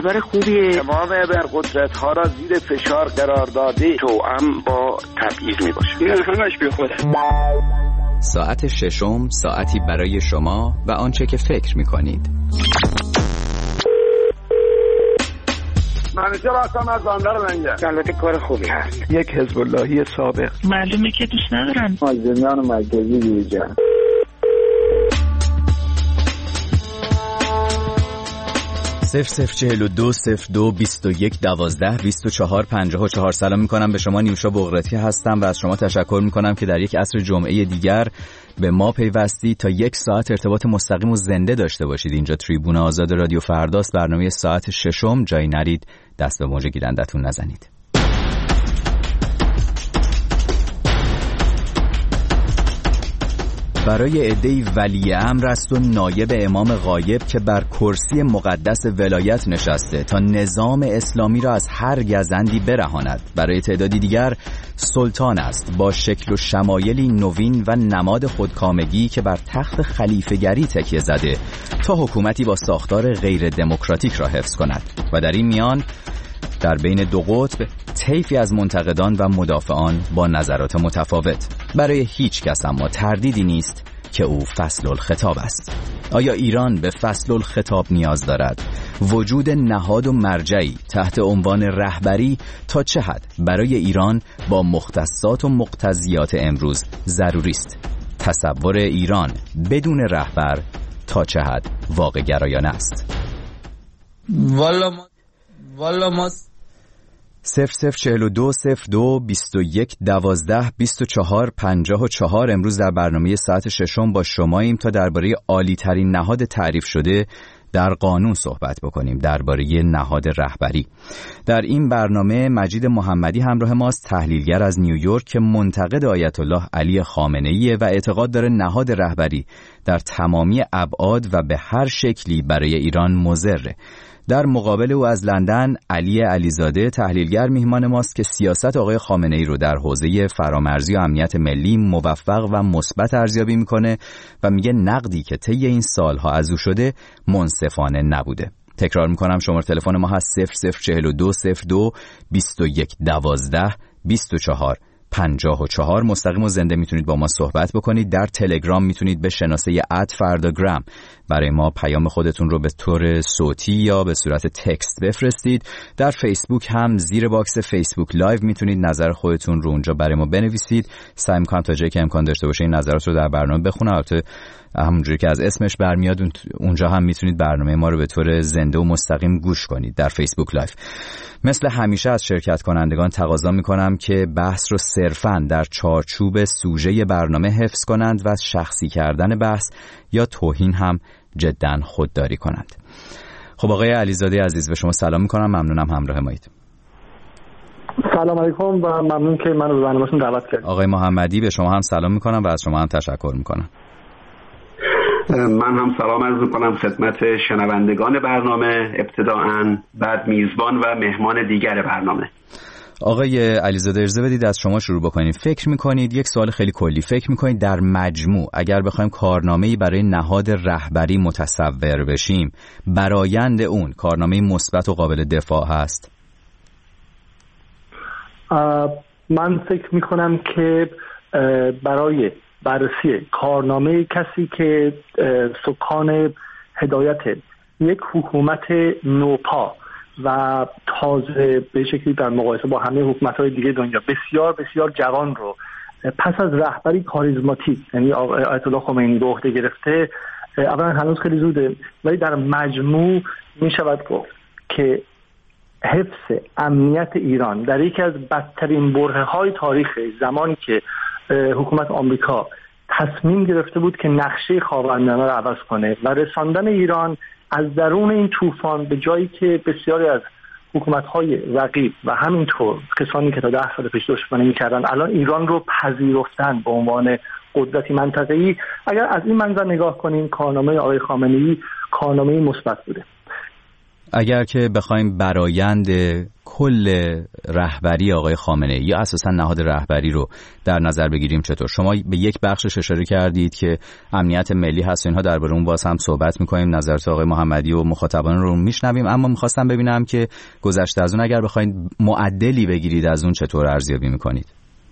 رهبر خوبیه. تمام ابرقدرت ها را زیر فشار قرار داده توأم با تبعیض میباشه. این همش بی خوده. ساعت ششم، ساعتی برای شما و آنچه که فکر میکنید. منیجر هستم از بندر منگه. البته کار خوبی هست. یک حزب اللهی سابق. معلومه که دوست ندارن. مازندران مرکزی بیرجان. 00420221122454. سلام میکنم به شما. نیوشا بغراتی هستم و از شما تشکر میکنم که در یک عصر جمعه دیگر به ما پیوستی تا یک ساعت ارتباط مستقیم و زنده داشته باشید. اینجا تریبون آزاد رادیو فرداست، برنامه ساعت ششم. جایی نرید، دست به موج گیرندتون نزنید. برای عده‌ای ولی امر است و نایب امام غایب که بر کرسی مقدس ولایت نشسته تا نظام اسلامی را از هر گزندی برهاند. برای تعدادی دیگر سلطان است با شکل و شمایلی نوین و نماد خودکامگی که بر تخت خلیفه‌گری تکیه زده تا حکومتی با ساختار غیر دموکراتیک را حفظ کند. و در این میان در بین دو قطب طیفی از منتقدان و مدافعان با نظرات متفاوت. برای هیچ کس اما تردیدی نیست که او فصل الخطاب است. آیا ایران به فصل الخطاب نیاز دارد؟ وجود نهاد و مرجعی تحت عنوان رهبری تا چه حد برای ایران با مختصات و مقتضیات امروز ضروری است؟ تصور ایران بدون رهبر تا چه حد واقع گرایانه است؟ والا ما 00420221122454 امروز در برنامه ساعت ششم با شماییم تا درباره عالی ترین نهاد تعریف شده در قانون صحبت بکنیم، درباره نهاد رهبری. در این برنامه مجید محمدی همراه ماست، تحلیلگر از نیویورک که منتقد آیت الله علی خامنه‌ای و اعتقاد داره نهاد رهبری در تمامی ابعاد و به هر شکلی برای ایران مضره. در مقابل او از لندن علی علیزاده تحلیلگر میهمان ماست که سیاست آقای خامنه‌ای رو در حوزه فرامرزی و امنیت ملی موفق و مثبت ارزیابی میکنه و میگه نقدی که طی این سالها از او شده منصفانه نبوده. تکرار میکنم شماره تلفن ما هست 00420221122454. مستقیم و زنده میتونید با ما صحبت بکنید. در تلگرام میتونید به شناسه @فرداگرام برای ما پیام خودتون رو به طور صوتی یا به صورت تکست بفرستید. در فیسبوک هم زیر باکس فیسبوک لایو میتونید نظر خودتون رو اونجا برای ما بنویسید. سعی میکنم تا جایی که امکان داشته باشه این نظرات رو در برنامه بخونم. البته همونجوری که از اسمش برمیاد اونجا هم میتونید برنامه ما رو به طور زنده و مستقیم گوش کنید در فیسبوک لایو. مثل همیشه از شرکت کنندگان تقاضا میکنم که بحث رو صرفاً در چارچوب سوژه برنامه حفظ کنند و از شخصی کردن بحث یا توهین هم جداً خودداری کنند. خب آقای علیزاده عزیز به شما سلام میکنم، ممنونم همراه مایید. سلام علیکم و ممنون که منو به برنامه‌تون دعوت کردید. آقای محمدی به شما هم سلام میکنم و از شما هم تشکر میکنم. من هم سلام عرض میکنم خدمت شنوندگان برنامه ابتداءً، بعد میزبان و مهمان دیگر برنامه. آقای علیزاده اجازه بدید از شما شروع بکنیم. فکر میکنید، یک سوال خیلی کلی، فکر میکنید در مجموع اگر بخوایم کارنامه‌ای برای نهاد رهبری متصور بشیم برآیند اون کارنامه مثبت و قابل دفاع هست؟ من فکر میکنم که برای بررسی کارنامه کسی که سکان هدایت یک حکومت نوپا و تازه به شکلی در مقایسه با همه حکومت‌های دیگه دنیا بسیار بسیار جوان رو پس از رهبری کاریزماتیک یعنی آیت الله خمینی به عهده گرفته، اولا هنوز خیلی زوده ولی در مجموع می شود گفت که حفظ امنیت ایران در یکی از بدترین برهه‌های تاریخ زمانی که حکومت آمریکا تصمیم گرفته بود که نقشه خاورمیانه رو عوض کنه و رساندن ایران از درون این طوفان به جایی که بسیاری از حکومت‌های رقیب و همینطور کسانی که تا 10 سال پیش دشمنی می‌کردن الان ایران رو پذیرفتن به عنوان قدرتی منطقه‌ای. اگر از این منظر نگاه کنیم کارنامه آقای خامنه‌ای کارنامه مثبت بوده. اگر که بخوایم برآیند کل رهبری آقای خامنه‌ای یا اساساً نهاد رهبری رو در نظر بگیریم چطور؟ شما به یک بخشش اشاره کردید که امنیت ملی هست، اینها درباره اون باز هم صحبت می‌کنیم، نظرات آقای محمدی و مخاطبان رو میشنویم، اما می‌خواستم ببینم که گذشته از اون اگر بخواید معدلی بگیرید از اون چطور ارزیابی می‌کنید؟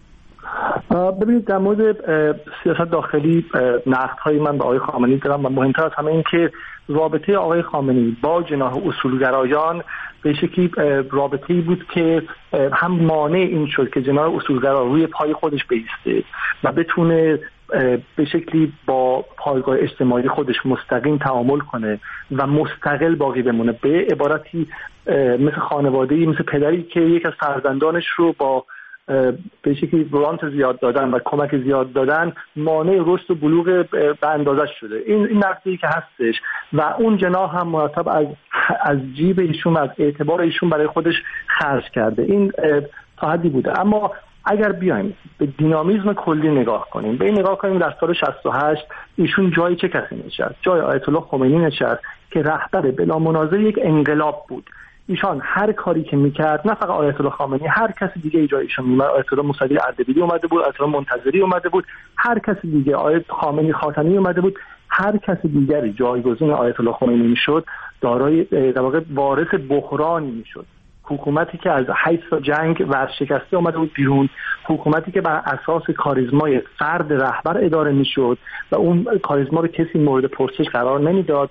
ببینید در مورد سیاست داخلی نقدهای من به آقای خامنه‌ای دارم و مهمتر از همه این که رابطه آقای خامنه‌ای با جناح اصولگرایان به شکلی رابطه‌ای بود که هم مانع این شد که جناح اصولگرا روی پای خودش بایسته و بتونه به شکلی با پایگاه اجتماعی خودش مستقیم تعامل کنه و مستقل باقی بمونه. به عبارتی مثل خانواده‌ای، مثل پدری که یک از فرزندانش رو با به شکلی گرانت زیاد دادن و کمک زیاد دادن مانع رشد و بلوغ به اندازش شده. این نقطه‌ای که هستش و اون جناح هم مرتب از جیب ایشون، از اعتبار ایشون برای خودش خرج کرده. این تا حدی بوده. اما اگر بیایم به دینامیزم کلی نگاه کنیم، به این نگاه کنیم در سال 68 ایشون جای چه کسی نشست؟ جای آیت الله خمینی نشست که رهبر بلا منازع یک انقلاب بود. ایشان هر کاری که میکرد، نه فقط آیت الله خامنه‌ای، هر کسی دیگه جای ایشون میومد. آیت الله موسوی اردبیلی اومده بود، آیت الله منتظری اومده بود، هر کسی دیگه، آیت خامنه‌ای خاتمی اومده بود، هر کسی دیگری جایگزین آیت الله خمینی میشد دارای در واقع وارث بحرانی میشد. حکومتی که از حیث جنگ ورشکسته اومده بود بیرون، حکومتی که بر اساس کاریزمای فرد رهبر اداره میشد و اون کاریزما رو کسی مورد پرسش قرار نمیداد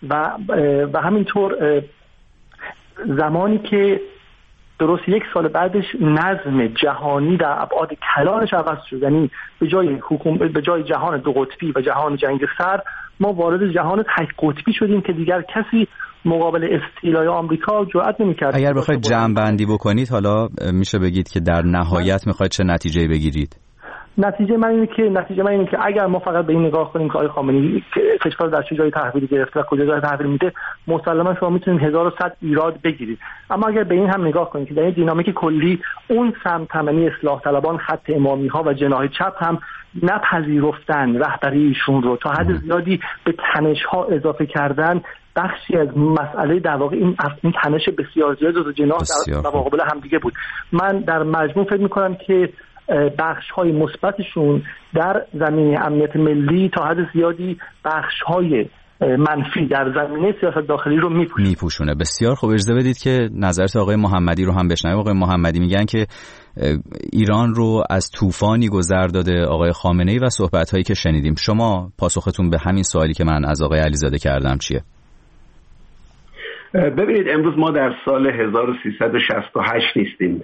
و همینطور زمانی که درست یک سال بعدش نظم جهانی در ابعاد کلانش عوض شد، یعنی به جای جهان دو قطبی و جهان جنگ سرد ما وارد جهان تک قطبی شدیم که دیگر کسی مقابل استیلای آمریکا جرئت نمی‌کرد. اگر بخواید جمع‌بندی بکنید حالا میشه بگید که در نهایت می‌خواید چه نتیجه‌ای بگیرید؟ نتیجه من اینه که اگر ما فقط به این نگاه کنیم که آقای خامنه‌ای کشور در چه جای تحویل گرفته و کجا جای تحویل میده، مسلماً شما میتونید 1100 ایراد بگیرید. اما اگر به این هم نگاه کنیم که در این دینامیک کلی اون سمتمنی اصلاح طلبان، خط امامی‌ها و جناح چپ هم نپذیرفتن رهبری ایشون رو، تا حد زیادی به تنش‌ها اضافه کردن، بخشی از مسئله در واقع این تنش بسیار زیاد و جناح در مقابل همدیگه بود. من در مجموع فکر می‌کنم که بخش‌های مثبتشون در زمینه امنیت ملی تا حد زیادی بخش‌های منفی در زمینه سیاست داخلی رو میپوشونه. بسیار خوب. اجازه بدید که نظرات آقای محمدی رو هم بشنویم. آقای محمدی میگن که ایران رو از طوفانی گذر داده آقای خامنه‌ای و صحبت‌هایی که شنیدیم. شما پاسختون به همین سوالی که من از آقای علیزاده کردم چیه؟ ببینید امروز ما در سال 1368 نیستیم،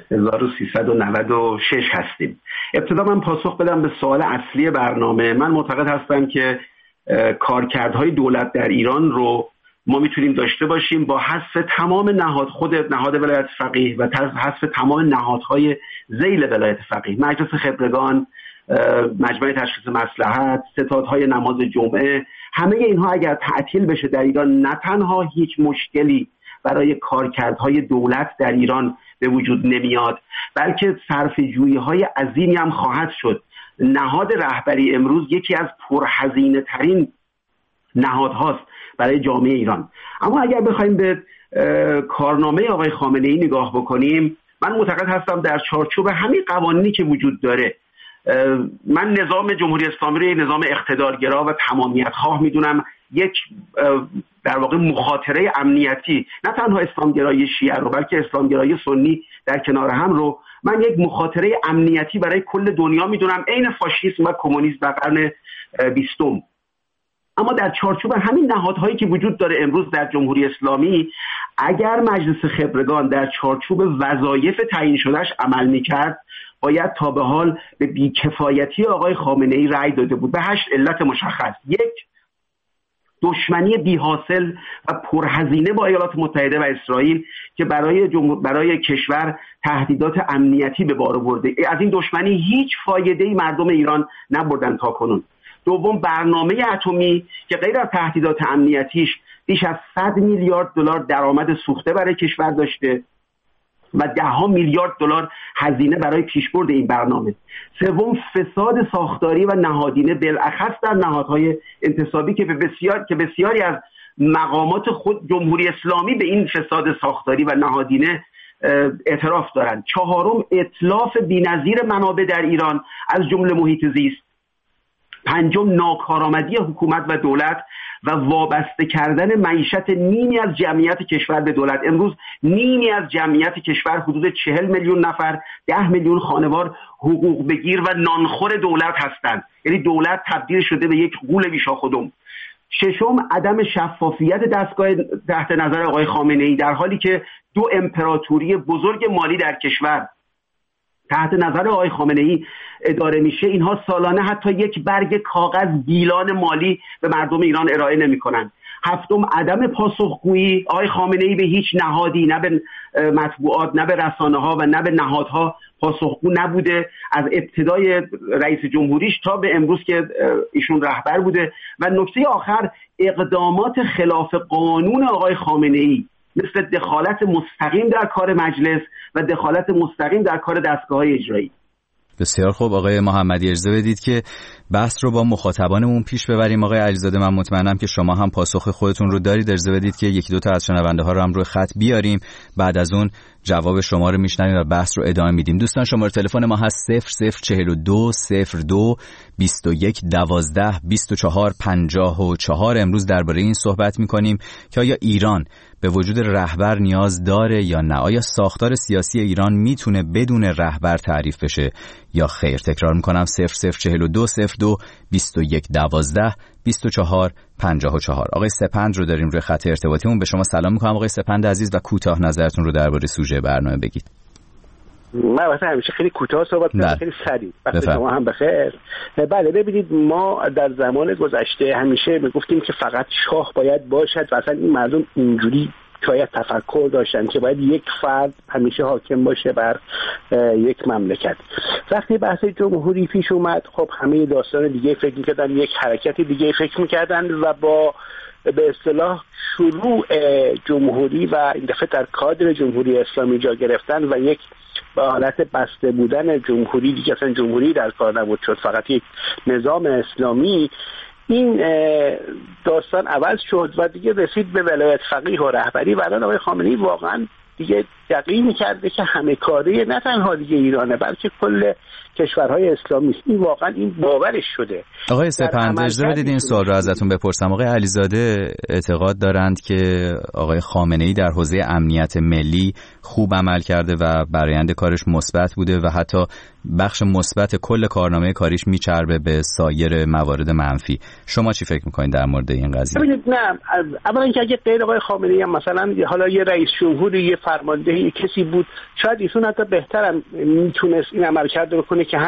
1396 هستیم. ابتدا من پاسخ بدم به سوال اصلی برنامه. من معتقد هستم که کارکردهای دولت در ایران رو ما میتونیم داشته باشیم با حذف تمام نهاد ولایت فقیه و حذف تمام نهادهای ذیل ولایت فقیه، مجلس خبرگان، مجمع تشخیص مصلحت، ستادهای نماز جمعه، همه اینها اگر تعطیل بشه در ایران، نه تنها هیچ مشکلی برای کارکردهای دولت در ایران به وجود نمیاد، بلکه صرفه‌جویی‌های عظیمی هم خواهد شد. نهاد رهبری امروز یکی از پرهزینه ترین نهادهاست برای جامعه ایران. اما اگر بخوایم به کارنامه آقای خامنه‌ای نگاه بکنیم، من معتقد هستم در چارچوب همین قوانینی که وجود داره، من نظام جمهوری اسلامی رو یک نظام اقتدارگرا و تمامیت خواه میدونم، یک در واقع مخاطره امنیتی، نه تنها اسلامگرایی شیعه رو بلکه اسلامگرایی سنی در کنار هم رو من یک مخاطره امنیتی برای کل دنیا میدونم، عین فاشیسم و کمونیسم در قرن 20. اما در چارچوب همین نهادهایی که وجود داره امروز در جمهوری اسلامی، اگر مجلس خبرگان در چارچوب وظایف تعیین شدهش عمل میکرد، باید تا به حال به بیکفایتی آقای خامنه‌ای رأی داده بود به 8 علت مشخص. یک، دشمنی بی‌حاصل و پرهزینه با ایالات متحده و اسرائیل که برای کشور تهدیدات امنیتی به بار آورده. از این دشمنی هیچ فایده‌ای مردم ایران نبردن تا کنون. دوم، برنامه اتمی که غیر از تهدیدات امنیتیش بیش از 100 میلیارد دلار درآمد سوخته برای کشور داشته و 10 میلیارد دلار هزینه برای پیشبرد این برنامه. سوم، فساد ساختاری و نهادینه بالاخص در نهادهای انتصابی که بسیاری از مقامات خود جمهوری اسلامی به این فساد ساختاری و نهادینه اعتراف دارند. چهارم اتلاف بی‌نظیر منابع در ایران از جمله محیط زیست. پنجم ناکارآمدی حکومت و دولت و وابسته کردن معیشت نیمی از جمعیت کشور به دولت. امروز نیمی از جمعیت کشور حدود 40 میلیون نفر 10 میلیون خانوار حقوق بگیر و نانخور دولت هستند. یعنی دولت تبدیل شده به یک غول بیشاخودم. ششم عدم شفافیت دستگاه تحت نظر آقای خامنه‌ای، در حالی که دو امپراتوری بزرگ مالی در کشور تحت نظر آقای خامنه‌ای اداره میشه، اینها سالانه حتی یک برگ کاغذ گیلان مالی به مردم ایران ارائه نمی‌کنند. هفتم عدم پاسخگویی آقای خامنه‌ای به هیچ نهادی، نه به مطبوعات، نه به رسانه‌ها و نه به نهادها پاسخگو نبوده، از ابتدای رئیس جمهوریش تا به امروز که ایشون رهبر بوده. و نکته آخر اقدامات خلاف قانون آقای خامنه‌ای مثل دخالت مستقیم در کار مجلس و دخالت مستقیم در کار دستگاه‌های اجرایی. بسیار خوب آقای محمدی، اجازه بدید که بحث رو با مخاطبانمون پیش ببریم. آقای علیزاده، من مطمئنم که شما هم پاسخ خودتون رو دارید. اجازه بدید که یکی دو تا از شنونده ها رو هم روی خط بیاریم، بعد از اون جواب شما رو میشنویم و بحث رو ادامه میدیم. دوستان شماره تلفن ما هست 0042 02 21 12 24 54. امروز درباره این صحبت میکنیم که آیا ایران به وجود رهبر نیاز داره یا نه؟ آیا ساختار سیاسی ایران میتونه بدون رهبر تعریف بشه یا خیر؟ تکرار میکنم 0042 02 21 12 24 54. آقای سپند رو داریم روی خط ارتباطیمون. به شما سلام میکنم آقای سپند عزیز و کوتاه نظرتون رو درباره سوژه برنامه بگید. من واسه همیشه خیلی کوتاه صحبت می‌کنم، خیلی سریع. وقت شما هم بخیر. بله ببینید، ما در زمان گذشته همیشه میگفتیم که فقط شاه باید باشد و اصلا این مردم اینجوری شاید تفکر داشتن که باید یک فرد همیشه حاکم باشه بر یک مملکت. وقتی بحث جمهوری پیش اومد، خب همه داستان دیگه فکر می‌کردن، یک حرکت دیگه فکر می‌کردن و با به اصطلاح شروع جمهوری و این دفعه در کادر جمهوری اسلامی جا گرفتن و یک به حالت بسته بودن جمهوری، دیگه اصلا جمهوری در کار نبود، شد فقط یک نظام اسلامی. این داستان عوض شد و دیگه رسید به ولایت فقیه و رهبری و الان آقای خامنه‌ای واقعا دیگه یقین کرده که همه کاره نه تنها دیگه ایرانه بلکه کل کشورهای اسلامی است. این واقعا این باورش شده. آقای سپند، اجازه بدید این سوال رو ازتون بپرسم. آقای علیزاده اعتقاد دارند که آقای خامنه‌ای در حوزه امنیت ملی خوب عمل کرده و برآیند کارش مثبت بوده و حتی بخش مثبت کل کارنامه کاریش میچربه به سایر موارد منفی. شما چی فکر میکنید در مورد این قضیه؟ ببینید، نه، اولا اینکه اگه غیر آقای خامنه‌ای هم مثلا حالا یه رئیس جمهوری، یه فرمانده، کسی بود، شاید ایشون حتی بهترم میتونست این عملکرد رو کنه که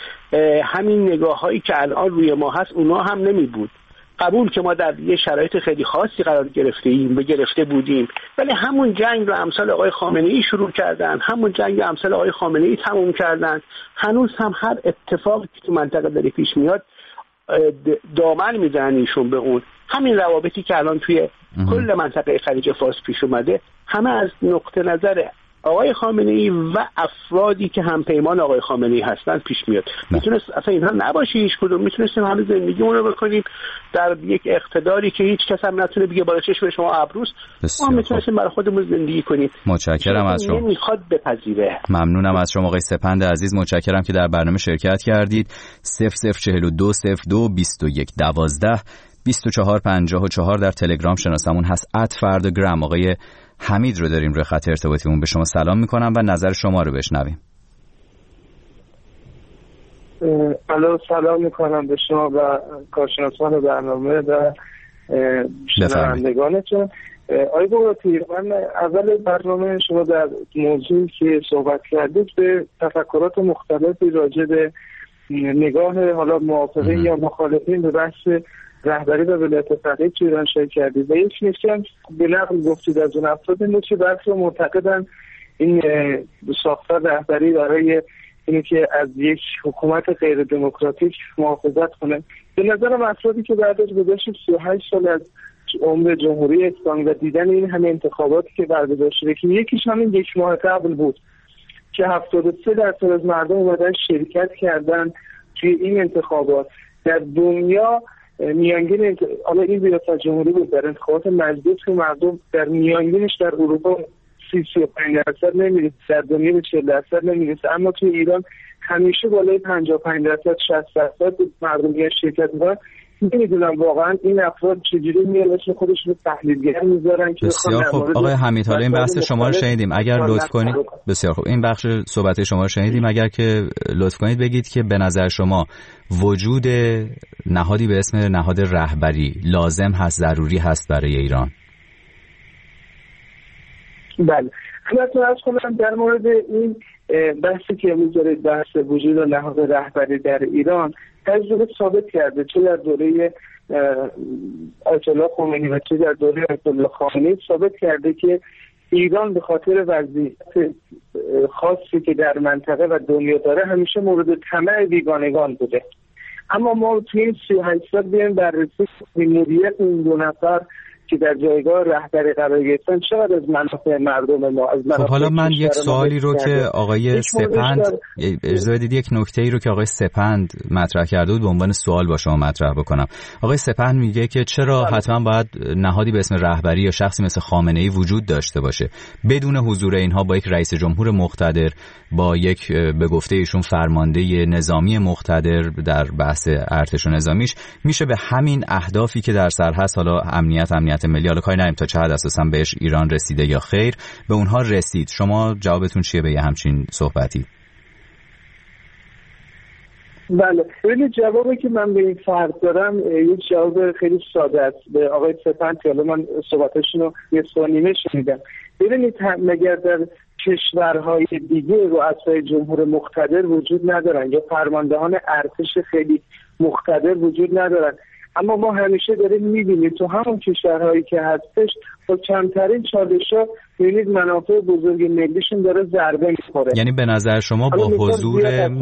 همین نگاه‌هایی که الان روی ما هست اونا هم نمی بود. قبول که ما در یه شرایط خیلی خاصی قرار گرفته بودیم، ولی همون جنگ رو امثال آقای خامنه‌ای شروع کردن، همون جنگ رو امثال آقای خامنه‌ای تموم کردن. هنوز هم هر اتفاقی که تو منطقه داره پیش میاد دامن میزنن ایشون به اون. همین روابطی که الان توی کل منطقه خلیج فارس پیش اومده همه از نقطه نظر آقای خامنه‌ای و افرادی که همپیمان آقای خامنه‌ای هستن پیش میاد. میتونست اصلا اینها نباشه هیچ کدوم، میتونستیم همه زندگیمون رو بکنیم در یک اقتداری که هیچ کس هم نتونه بگه بالا چشم شما ابروست. ما میتونستیم برای خودمون زندگی کنیم. متشکرم از شما. نمیخواد بپذیره. ممنونم از شما آقای سپند عزیز، متشکرم که در برنامه شرکت کردید. 0042 02 21 12 24 54 در تلگرام شناسمون هست @فردگرام. آقای حمید رو داریم روی خط ارتباطیمون. به شما سلام میکنم و نظر شما رو بشنویم. سلام میکنم به شما و کارشناسان برنامه و شنوندگانتون. آقای بوراتی، من اول برنامه شما در موضوعی که صحبت کردید به تفکرات مختلفی راجع به نگاه حالا موافقین یا مخالفین به بحث رهبری و ولایت فقیه تو ایران شرکت کردید و یک نکته به نقل گفتید از اون افراد که برخی معتقدن این ساختار رهبری برای اینه که از یک حکومت غیر دموکراتیک محافظت کنه. به نظرم افرادی که بعد از گذشت 38 سال از عمر جمهوری اسلامی و دیدن این همه انتخاباتی که برگزار شده که یکیش همین یک ماه قبل بود که 73% از مردم اومدن شرکت کردن توی این انتخابات، در دنیا میانگین حالا این ریاست جمهوری بود در انتخابات مجلس که مردم در میانگینش در اروپا 30-35% نمیرسه، در دنیا به 40% نمیرسه، اما تو ایران همیشه بالای 55% 60% مردم شرکت میکنن. نمیدونم واقعا این افراد چجوری میان اسم خودشون رو تحلیلگر میذارن که بسیار خوب آقای حمید، حالا این بحث شما رو شنیدیم، اگر لطف کنید بسیار خوب این بخش صحبت شما رو شنیدیم، اگر که لطف کنید بگید که به نظر شما وجود نهادی به اسم نهاد رهبری لازم هست، ضروری هست برای ایران؟ بله، خدمتتون عرض کنم در مورد این بحثی که امروز دارید، بحث وجود نهاد رهبری در ایران، تجربه ثابت کرده چه در دوره آیت الله خمینی و چه در دوره آیت الله خامنه‌ای ثابت کرده که ایران به خاطر وضعیت خاصی که در منطقه و دنیا داره همیشه مورد طمع بیگانگان بوده. اما ما توی این 38 سال بیایم بررسی مدیریت این دو نفر که در جایگاه رهبری قرار گرفتن چقدر از منافع مردم ما، از منافع. خب حالا من یک سوالی رو که آقای سپند اجازه بدید یک نکته‌ای رو که آقای سپند مطرح کرده بود به عنوان سوال با شما مطرح بکنم. آقای سپند میگه که چرا حتما باید نهادی به اسم رهبری یا شخصی مثل خامنه‌ای وجود داشته باشه؟ بدون حضور اینها با یک رئیس جمهور مقتدر، با یک به گفته ایشون فرمانده نظامی مقتدر در بحث ارتش و نظامیش، میشه به همین اهدافی که در سر هست، حالا امنیت ملی، حالا کاری نداریم تا چه حد اساساً بهش ایران رسیده یا خیر، به اونها رسید. شما جوابتون چیه به یه همچین صحبتی؟ بله، خیلی جوابی که من به این فرد دارم یک جواب خیلی ساده است. به آقای سپند که من صحبتشون رو یه سال نیمه شنیدم. ببینید مگر در کشورهای دیگه رؤسای جمهور مقتدر وجود ندارن یا فرماندهان ارتش خیلی مقتدر وجود ندارن؟ اما ما همیشه داریم میبینیم تو همون کشورهایی که هستش با کمترین چالش‌ها می‌بینید منافع بزرگ ملیشون داره ضربه می‌خوره. یعنی به نظر شما با حضور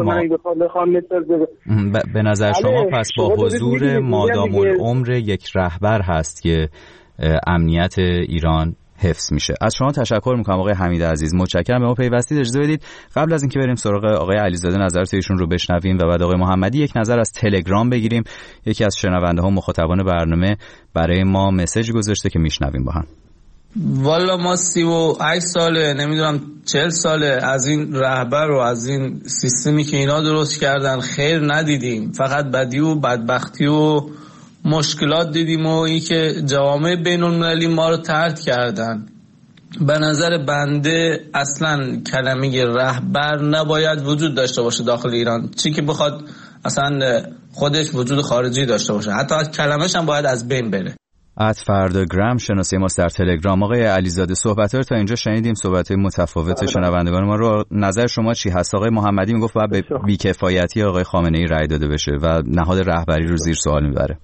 به نظر شما پس با حضور مادام العمر یک رهبر هست که امنیت ایران حفظ میشه. از شما تشکر میکنم آقای حمید عزیز، متشکرم به ما پیوستید. اجازه بدید قبل از اینکه بریم سراغ آقای علیزاده نظرات ایشون رو بشنویم و بعد آقای محمدی یک نظر از تلگرام بگیریم. یکی از شنونده ها مخاطبان برنامه برای ما مسیج گذاشته که میشنویم با هم. والا ما 38 ساله نمیدونم 40 ساله از این رهبر و از این سیستمی که اینا درست کردن خیر ندیدیم، فقط بدی و بدبختی و مشکلات دیدیم و این که جوامع بین‌المللی ما رو طرد کردن. به نظر بنده اصلا کلمه رهبر نباید وجود داشته باشه داخل ایران، چی که بخواد اصلا خودش وجود خارجی داشته باشه، حتی از کلمش هم باید از بین بره. @فرداگرام شناسی ما در تلگرام. آقای علیزاده صحبت‌ها رو تا اینجا شنیدیم، صحبت‌های متفاوت شنوندگان ما رو. نظر شما چی هست؟ آقای محمدی میگفت باید به بی‌کفایتی آقای خامنه‌ای رأی داده بشه و نهاد رهبری رو زیر سوال میبره.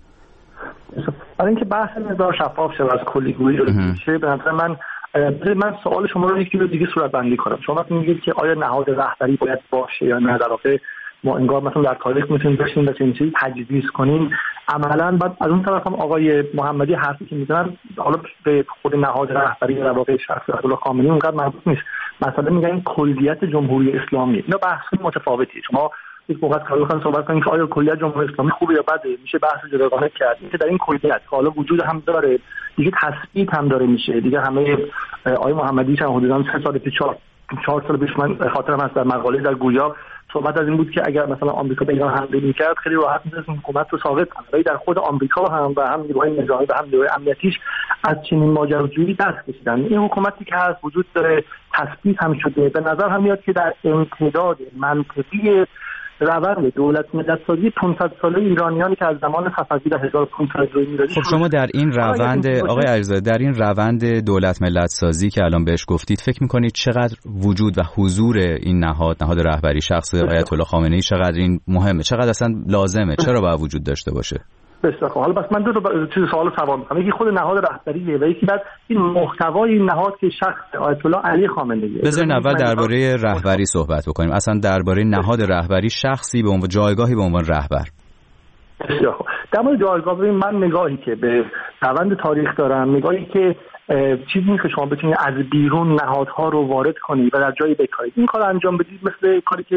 برای اینکه بحث مقدار شفاف شه و از کلیگویی رو بشه، به نظر من سوال شما رو یکی دیگه صورت بندی کنم. شما میگید که آیا نهاد رهبری باید باشه یا نه؟ در واقع ما انگار مثلا در تاریخ میتونیم بشیم و چنین چیزی تجویز کنیم. عملاً بعد از اون طرف هم آقای محمدی حرفی که میزنن حالا به خود نهاد رهبری در واقع شخص آیت الله خامنه‌ای اونقدر مربوط نیست. مثلا میگن کلیت جمهوری اسلامی. اینا بحث متفاوتیه. شما یک موقع کاری بخواید صحبت کنید که آیا کلیت جمهوری اسلامی خوبه یا بده، میشه بحث جداگانه کرد. اینکه در این کلیت حالا وجود هم داره، دیگه تثبیت هم داره میشه. دیگه همه آقای محمدی چند حدوداً 3 سال پیش 4 سال پیش من خاطرم هست در مقاله در گویا صحبت از این بود که اگر مثلا آمریکا به ایران حمله می‌کرد خیلی راحت می‌تونست حکومت رو ساقط کنه. ولی در خود آمریکا هم و هم نیروهای نظامی و هم نیروهای امنیتیش از چنین ماجراجویی دست کشیدن. این حکومتی که هست وجود داره، تثبیت هم شده. به نظر هم میاد که در امتداد منطقی روند دولت ملت‌سازی 500 ساله ایرانیانی که از زمان صفوی در 1500 میلادی. خب شما در این روند آقای علیزاده، در این روند دولت ملت‌سازی که الان بهش گفتید، فکر می‌کنید چقدر وجود و حضور این نهاد رهبری شخص آیت الله خامنه‌ای چقدر این مهمه، چقدر اصلا لازمه، چرا باید وجود داشته باشه؟ بسیار خوب. حالا بس من دو چیز سوال سوال می‌کنم. یکی خود نهاد رهبریه و یکی بعد این محتوای این نهاد که شخص آیت الله علی خامنه‌ای. بذارین اول درباره رهبری صحبت بکنیم. اصلا درباره نهاد رهبری شخصی به عنوان جایگاهی به عنوان رهبر. بسیار خوب. در مورد جایگاه من نگاهی که به روند تاریخ دارم، نگاهی که چیزی نیست که شما بتونید از بیرون نهادها رو وارد کنید و در جایی بکارید. این کار انجام بدید مثل کاری که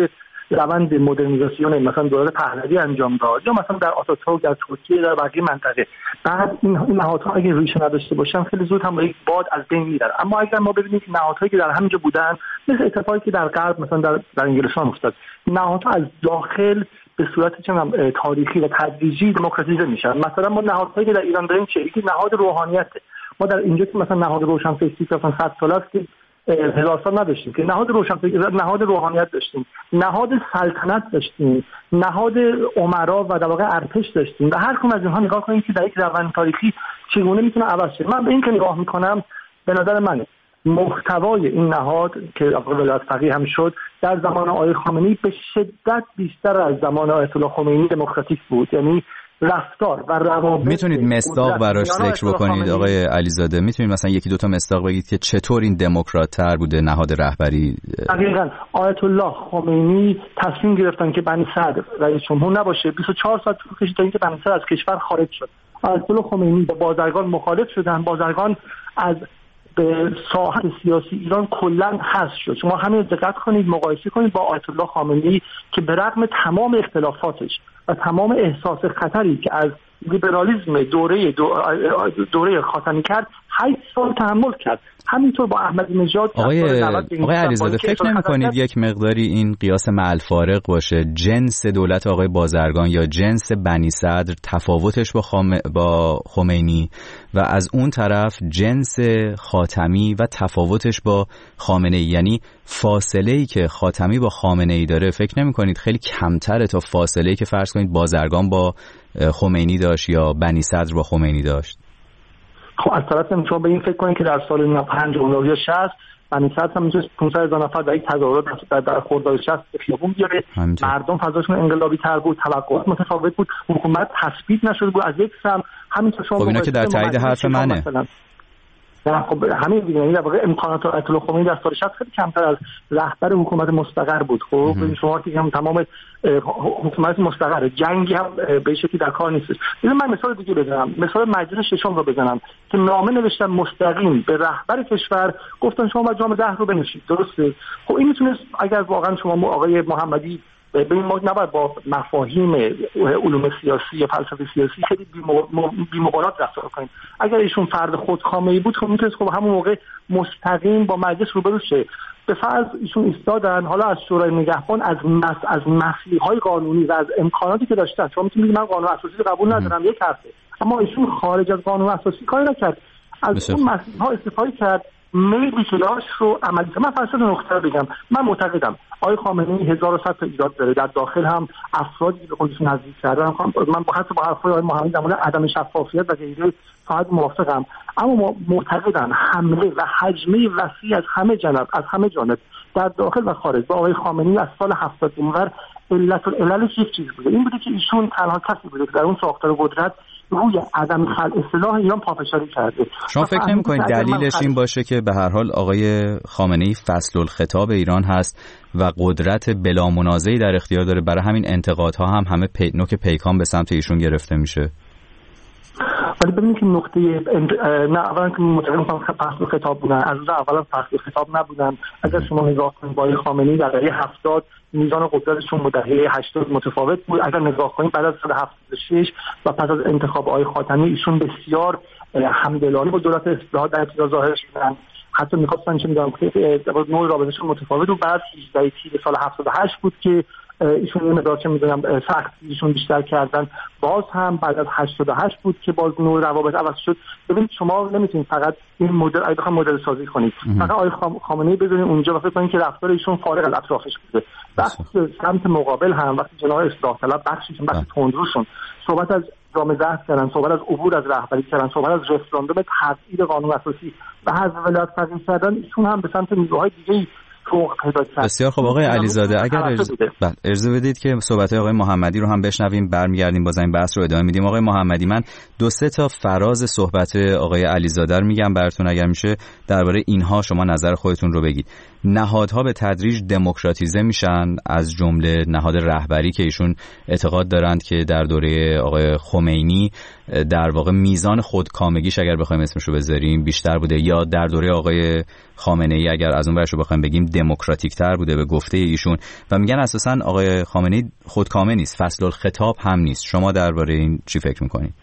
روند مدرنیزاسیون مثلا دولت پهلوی انجام داد یا مثلا در آتاتورک در ترکیه در بقیه منطقه، بعد این نهادها اگه ریشه نداشته باشن خیلی زود هم با یک باد از بین میرن. اما اگر ما ببینیم که نهادهایی که در همینجا بودن، مثل اتفاقی که در غرب مثلا در انگلستان افتاد، نهادها از داخل به صورت تاریخی و تدریجی دموکراتیزه میشن. مثلا ما نهادهایی که در ایران داریم چه؟ یکی نهاد روحانیته. ما در اینجا که مثلا نهاد روشنفکری که مثلا 100 سال است که 1000 سال نداشتیم، که نهاد روشنفکری، نهاد روحانیت داشتیم، نهاد سلطنت داشتیم، نهاد امرا و در واقع ارتش داشتیم و هر کدوم از اینها نگاه کنید که در یک روند تاریخی چگونه میتونه عوض شه. من به این که نگاه میکنم، به نظر من محتوای این نهاد که ولایت فقیه هم شد در زمان آقای خامنه‌ای به شدت بیشتر از زمان آیت الله خمینی دموکراتیک بود. یعنی رفتار و روابط. میتونید مصداق براش ذکر بکنید آقای علیزاده؟ میتونید مثلا یکی دو تا مصداق بگید که چطور این دموکرات تر بوده نهاد رهبری؟ دقیقاً آیت الله خمینی تصمیم گرفتن که بنی صدر رئیس جمهور نباشه. 24 ساعت طول کشید تا اینکه بنی صدر از کشور خارج شد. آیت الله خمینی با بازرگان مخالف شدن، بازرگان از به ساحت سیاسی ایران کلا حذف شد. شما همین دقت کنید، مقایسه کنید با آیت الله خامنه‌ای که به رغم تمام اختلافاتش و تمام احساس خطری که از لیبرالیسم دوره خاتمی کرد 8 سال تحمل کرد. همینطور با احمدی نژاد. آقای علیزاده فکر نمی‌کنید یک مقداری این قیاس مع الفارق باشه؟ جنس دولت آقای بازرگان یا جنس بنی صدر تفاوتش با خمینی و از اون طرف جنس خاتمی و تفاوتش با خامنه‌ای، یعنی فاصله‌ای که خاتمی با خامنه‌ای داره فکر نمی‌کنید خیلی کمتره تا فاصله‌ای که فرض کنید بازرگان با خمینی داشت یا بنی صدر با خمینی داشت؟ خب از طرف شما به این فکر کنید که در سال 50 یا 60 بنی صدر هم میتونست 500,000 نفر در یک تظاهرات در خرداد 60 به خیابون بیاره. مردم فضاشون انقلابی تر بود، توقعات متفاوت بود، حکومت تثبیت نشده بود از یک سمت. همینطور شما خب اینا که در تایید حرف منه. خب همین دیگه، یعنی در واقع امکانات آیت الله خمینی در سال 60 خیلی کمتر از رهبر حکومت مستقر بود. خب شما که هم تمام حکومت مستقر، جنگی هم به شکلی در کار نیست. من مثال دیگه بزنم، مثال مجلس ششم رو بزنم که نامه نوشتن مستقیم به رهبر کشور، گفتن شما باید جام 10 رو بنوشید. درسته؟ خب این میتونست اگر واقعا شما آقای محمدی ببین ما نباید با مفاهیم علوم سیاسی یا فلسفه سیاسی خیلی بی‌مقارنت رفتار کنیم. اگر ایشون فرد خودکامه‌ای بود خب میتونست خب همون موقع مستقیم با مجلس روبرو شه. به فرض ایشون ایستادن، حالا از شورای نگهبان از مسئله‌های قانونی و از امکاناتی که داشتن، شما میتونید من قانون اساسی رو قبول ندارم یک حرفه، اما ایشون خارج از قانون اساسی کاری نکرد، از اون مسئله‌ها استفاده کرد، میلی که داشت رو عملی کرد. من فقط نکته بگم، من معتقدم آقای خامنه‌ای 1100 تا ایراد داره، در داخل هم افرادی به خودشون نزدیک کردن. من حتی با حرفای آقای محمدی در مورد عدم شفافیت و غیره فقط موافقم، اما معتقدم حمله و حجمه وسیع از همه جانب در داخل و خارج با آقای خامنه‌ای از سال 70 اونور علتش یک چیز بوده، این بوده که ایشون تنها کسی بوده که در اون ساختار قدرت روی عدم خلع اصلاح ایران پافشاری کرده. شما فکر نمی‌کنید دلیلش این باشه که به هر حال آقای خامنه‌ای فصل الخطاب ایران هست و قدرت بلا منازعی در اختیار داره، برای همین انتقادها هم همه نوک پیکان به سمت ایشون گرفته میشه؟ ولی ببینید که نقطه نه اولا که متأسفانه فصل خطاب بودن، از روز اول فصل خطاب نبودن. اگر شما نگاه کنید با خامنه‌ای در دهه 70 میزان قدرتشون با دهه 80 متفاوت بود. اگر نگاه کنید بعد از سال 76 و پس از انتخاب آقای خاتمی ایشون بسیار همدلانه با دولت اصلاحات در ابتدا ظاهر شدن، حتی می‌خواستن چه می‌دونم که نوع رابطه‌شون متفاوت بود. بعد 18 تیر سال 78 بود که ایشون یه مقدار چه می‌دونم سختیشون بیشتر کردن. باز هم بعد از 88 بود که باز نوع روابط عوض شد. ببینید شما نمی‌تونید فقط این مدل اگه بخواید مدل سازی کنید فقط آقای خامنه‌ای بذارید اونجا و فکر کنید که رفتار ایشون فارغ از اطرافش بوده. وقتی سمت مقابل هم وقتی جناح اصلاح طلب بخشیشون وقتی تندروشون صحبت از جام ضعف کردن، صحبت از عبور از رهبری کردن، صحبت از رفراندوم تغییر قانون اساسی و حذف ولایت فقیه کردن، ایشون هم به سمت نیروهای دیگه‌ای بسیار خوب. آقای علیزاده اگر ارزه بدید که صحبت آقای محمدی رو هم بشنویم، برمیگردیم باز این بحث رو ادامه میدیم. آقای محمدی من 2-3 تا فراز صحبت آقای علیزاده رو میگم براتون، اگر میشه درباره اینها شما نظر خودتون رو بگید. نهادها به تدریج دموکراتیزه میشن، از جمله نهاد رهبری که ایشون اعتقاد دارند که در دوره آقای خمینی در واقع میزان خودکامگیش اگر بخوایم اسمش رو بذاریم بیشتر بوده، یا در دوره آقای خامنه‌ای اگر از اون ورشو بخوایم بگیم دموکراتیک تر بوده به گفته ایشون، و میگن اساسا آقای خامنه‌ای خودکامه نیست، فصل الخطاب هم نیست. شما درباره این چی فکر میکنید؟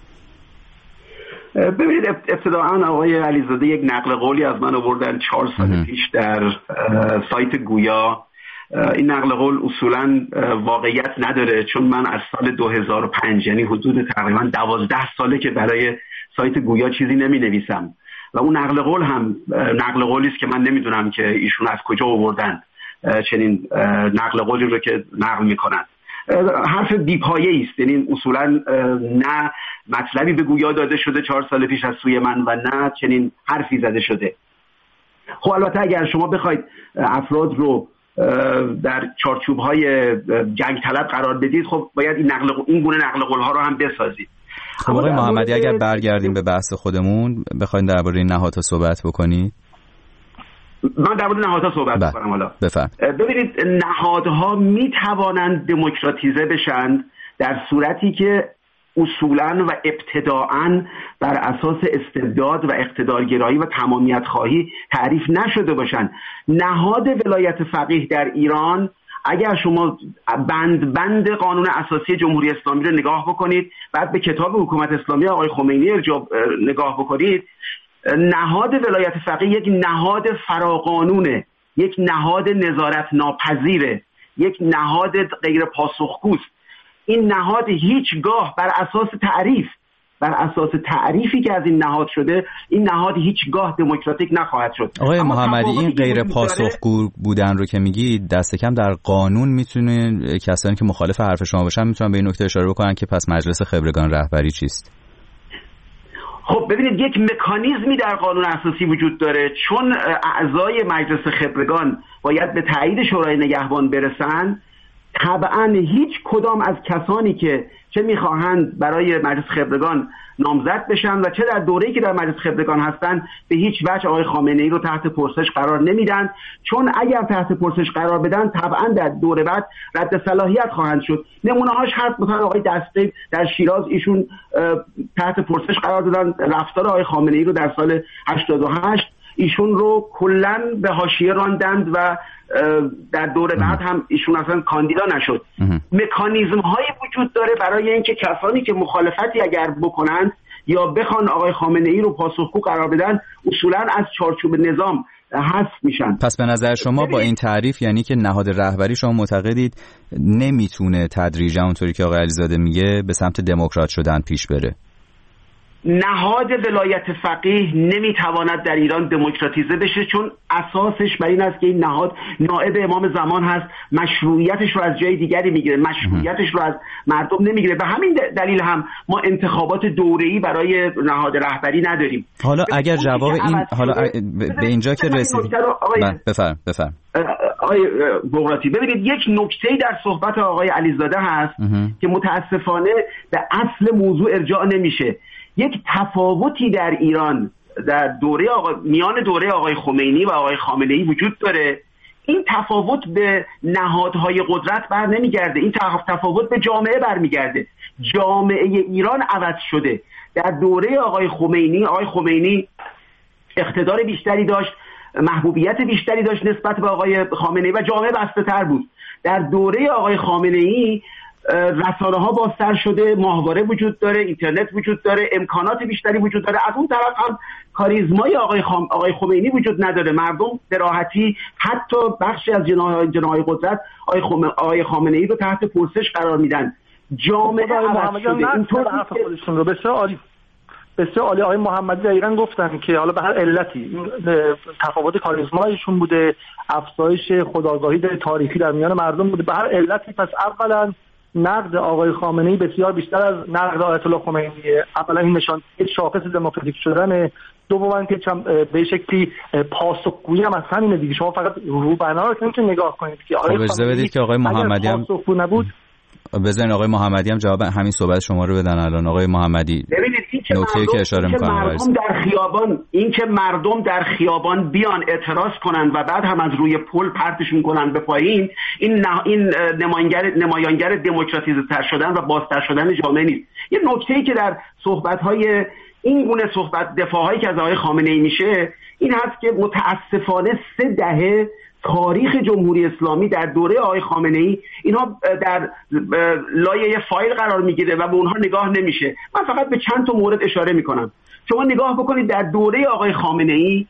ببینید، ابتداعا آقای علیزاده یک نقل قولی از من آوردن 4 سال پیش در سایت گویا. این نقل قول اصولا واقعیت نداره، چون من از سال 2005 یعنی حدود تقریبا 12 ساله که برای سایت گویا چیزی نمی نویسم و اون نقل قول هم نقل قولی است که من نمیدونم که ایشون از کجا آوردن چنین نقل قولی رو که نقل میکنن. حرف بی‌پایه‌ای است، یعنی اصولا نه مطلبی به گویا داده شده 4 سال پیش از سوی من و نه چنین حرفی زده شده. خب البته اگر شما بخواید افراد رو در چارچوب‌های جنگ طلب قرار بدید، خب باید این گونه نقل قول‌ها رو هم بسازید. خب آقای محمدی، اگر برگردیم به بحث خودمون، بخواید درباره این نهادها صحبت بکنید. من در مورد نهادها صحبت می‌کنم. حالا ببینید، نهادها می‌توانند دموکراتیزه بشن در صورتی که اصولاً و ابتداءً بر اساس استبداد و اقتدارگرایی و تمامیت خواهی تعریف نشده باشند. نهاد ولایت فقیه در ایران، اگر شما بند قانون اساسی جمهوری اسلامی رو نگاه بکنید، بعد به کتاب حکومت اسلامی آقای خمینی نگاه بکنید، نهاد ولایت فقیه یک نهاد فراقانونه، یک نهاد نظارت ناپذیره، یک نهاد غیر پاسخگوست. این نهاد هیچگاه بر اساس تعریفی که از این نهاد شده، این نهاد هیچگاه دموکراتیک نخواهد شد. آقای محمدی، این غیر پاسخگو بودن رو که میگید، دست کم در قانون میتونه کسانی که مخالف حرف شما باشن میتونن به این نکته اشاره بکنن که پس مجلس خبرگان رهبری چیست؟ خب ببینید، یک مکانیزمی در قانون اساسی وجود داره، چون اعضای مجلس خبرگان باید به تایید شورای نگهبان برسن. طبعا هیچ کدام از کسانی که چه میخواهند برای مجلس خبرگان نامزد بشن و چه در دوره‌ای که در مجلس خبرگان هستن، به هیچ وجه آقای خامنه‌ای رو تحت پرسش قرار نمیدن، چون اگر تحت پرسش قرار بدن طبعا در دوره بعد رد صلاحیت خواهند شد. نمونه‌هاش هست، مثلا آقای دسته در شیراز، ایشون تحت پرسش قرار دادن رفتار آقای خامنه‌ای رو در سال 88، ایشون رو کلاً به حاشیه راندند و در دوره بعد هم ایشون اصلا کاندیدا نشد. مکانیزم هایی وجود داره برای اینکه کسانی که مخالفتی اگر بکنند یا بخوان آقای خامنه‌ای رو پاسخگو قرار بدن، اصولاً از چارچوب نظام حذف میشن. پس به نظر شما با این تعریف یعنی که نهاد رهبری شما معتقدید نمیتونه تدریجا اونطوری که آقای علیزاده میگه به سمت دموکرات شدن پیش بره؟ نهاد ولایت فقیه نمیتواند در ایران دموکراتیزه بشه، چون اساسش بر این است که این نهاد نائب امام زمان هست، مشروعیتش رو از جای دیگری میگیره، مشروعیتش رو از مردم نمیگیره. به همین دلیل هم ما انتخابات دوره‌ای برای نهاد رهبری نداریم. حالا اگر جواب این به اینجا که رسید، بفرم آقای بغراتی، ببینید یک نکته‌ای در صحبت آقای علیزاده هست که متاسفانه به اصل موضوع ارجاع نمیشه. یک تفاوتی در ایران در میان دوره آقای خمینی و آقای خامنه‌ای وجود داره. این تفاوت به نهادهای قدرت بر نمیگرده، این تفاوت به جامعه برمیگرده. جامعه ایران عوض شده. در دوره آقای خمینی اقتدار بیشتری داشت، محبوبیت بیشتری داشت نسبت به آقای خامنه‌ای و جامعه بسته‌تر بود. در دوره آقای خامنه‌ای رسانه‌ها بازتر شده، ماهواره وجود داره، اینترنت وجود داره، امکانات بیشتری وجود داره. از اون طرف هم کاریزمای آقای خمینی وجود نداره. مردم به راحتی حتی بخشی از جناح‌های قدرت آقای خامنه‌ای رو تحت پرسش قرار میدن. جامعه عوض شده. اینطور خودشون رو بسیار عالی آقای محمدی دقیقاً گفتن که حالا به هر علتی تفاوت کاریزمایشون بوده، افزایش خودآگاهی تاریخی در میان مردم بوده، به هر علتی. پس اولا نقد آقای خامنه‌ای بسیار بیشتر از نقد آیت الله خمینیه. اولا این نشان شاخص دموکراتیک شدن، دوما که به شکلی پاسخگویی هم از همین دیگه. شما فقط رو بنا رو نمیتونید نگاه کنید که آقای بدید که آقای محمدی هم پاسخگو نبود. بزنین آقای محمدی هم جواب همین صحبت شما رو بدن. الان آقای محمدی نکته‌ای که اشاره می‌کنم این که مردم در خیابان بیان اعتراض کنن و بعد هم از روی پل پرتشون کنن به پایین، این نمایانگر دموکراتیزه تر شدن و بازتر شدن جامعه نیست. یه نکته‌ای که در صحبت‌های این گونه صحبت دفاعهایی که از آقای خامنه‌ای میشه این هست که متاسفانه 3 دهه تاریخ جمهوری اسلامی در دوره آقای خامنه‌ای اینها در لایه فایل قرار میگیره و به اونها نگاه نمیشه. من فقط به چند تا مورد اشاره میکنم. شما نگاه بکنید در دوره آقای خامنه‌ای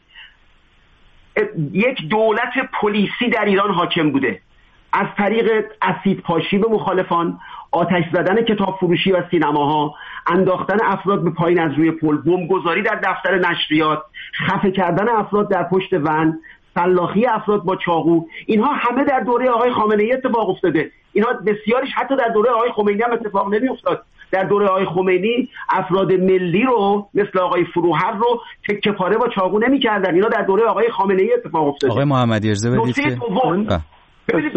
یک دولت پلیسی در ایران حاکم بوده، از طریق اسید پاشی به مخالفان، آتش زدن کتاب فروشی و سینماها، انداختن افراد به پایین از روی پل، بمبگذاری در دفتر نشریات، خفه کردن افراد در پشت ون، سلاخی افراد با چاقو، اینها همه در دوره آقای خامنه‌ای اتفاق افتاده. اینها بسیاریش حتی در دوره آقای خمینی هم اتفاق نمی‌افتاد. در دوره آقای خمینی افراد ملی رو مثل آقای فروهر رو تکه پاره با چاقو نمی‌کردن. اینا در دوره آقای خامنه‌ای اتفاق افتاده. آقای محمدی اجازه بدید که ببینید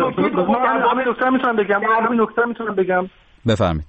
همین نکته میتونم بگم. بفرمایید.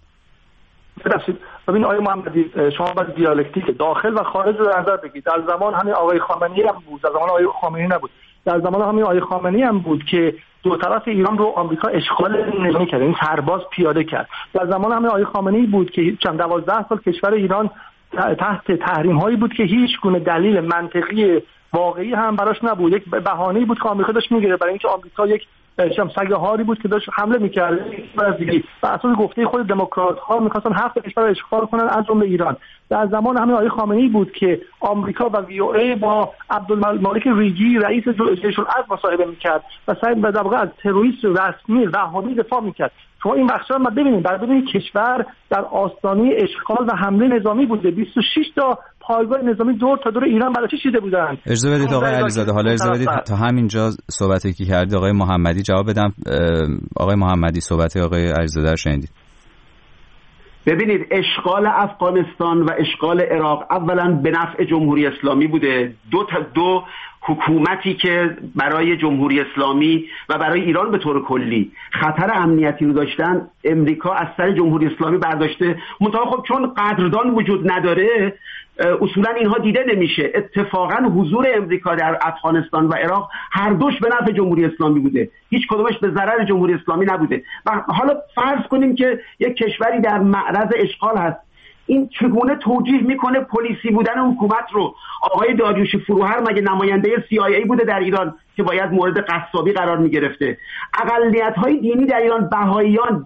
ببین آقای محمدی، شما باید دیالکتیک داخل و خارج رو نظر بگید. در زمان همین آقای خامنه‌ای هم بود، در زمان آقای خامنه‌ای نبود. در زمان همین آقای خامنه‌ای هم بود که دو طرف ایران رو آمریکا اشغال نظامی کرد، این سرباز پیاده کرد. در زمان همین آقای خامنه‌ای بود که 12 سال کشور ایران تحت تحریم‌هایی بود که هیچ گونه دلیل منطقی واقعی هم براش نبود. یک بهانه‌ای بود که آمریکا داشت میگیره برای اینکه آمریکا یک سگه‌هاری بود که داشت حمله می‌کرد و اساس گفته خود دموکرات‌ها می‌خواستن 7 کشور اشغال کنن از جمله ایران. در زمان همین آقای خامنه‌ای بود که آمریکا و VOA با عبدالمالک ریگی رئیس جیش العدل مصاحبه می‌کرد و سعی در واقع از تروریست رسمی وهابی دفاع می‌کرد. شما این بخشا رو ببینید، ببینید کشور در آستانه اشغال و حمله نظامی بوده. 26 تا پایگاه نظامی دور تا دور ایران برای چی شده بودن؟ اجازه بدید آقای علیزاده، حالا اجازه بدید تا همینجا صحبتی که کردید آقای محمدی جواب بدم. آقای محمدی صحبت آقای علیزاده رو شنیدید. ببینید اشغال افغانستان و اشغال عراق اولا به نفع جمهوری اسلامی بوده. دو حکومتی که برای جمهوری اسلامی و برای ایران به طور کلی خطر امنیتی رو داشتن، امریکا از سر جمهوری اسلامی برداشته. منتها خب چون قدردان وجود نداره اصولا اینها دیده نمیشه. اتفاقا حضور امریکا در افغانستان و عراق هر دوش به نفع جمهوری اسلامی بوده، هیچ کدومش به ضرر جمهوری اسلامی نبوده. و حالا فرض کنیم که یک کشوری در معرض اشغال هست، این چگونه توجیه میکنه پلیسی بودن حکومت رو؟ آقای داریوش فروهر مگه نماینده CIA بوده در ایران که باید مورد قصابی قرار میگرفته؟ اقلیت‌های دینی در ایران، بهائیان،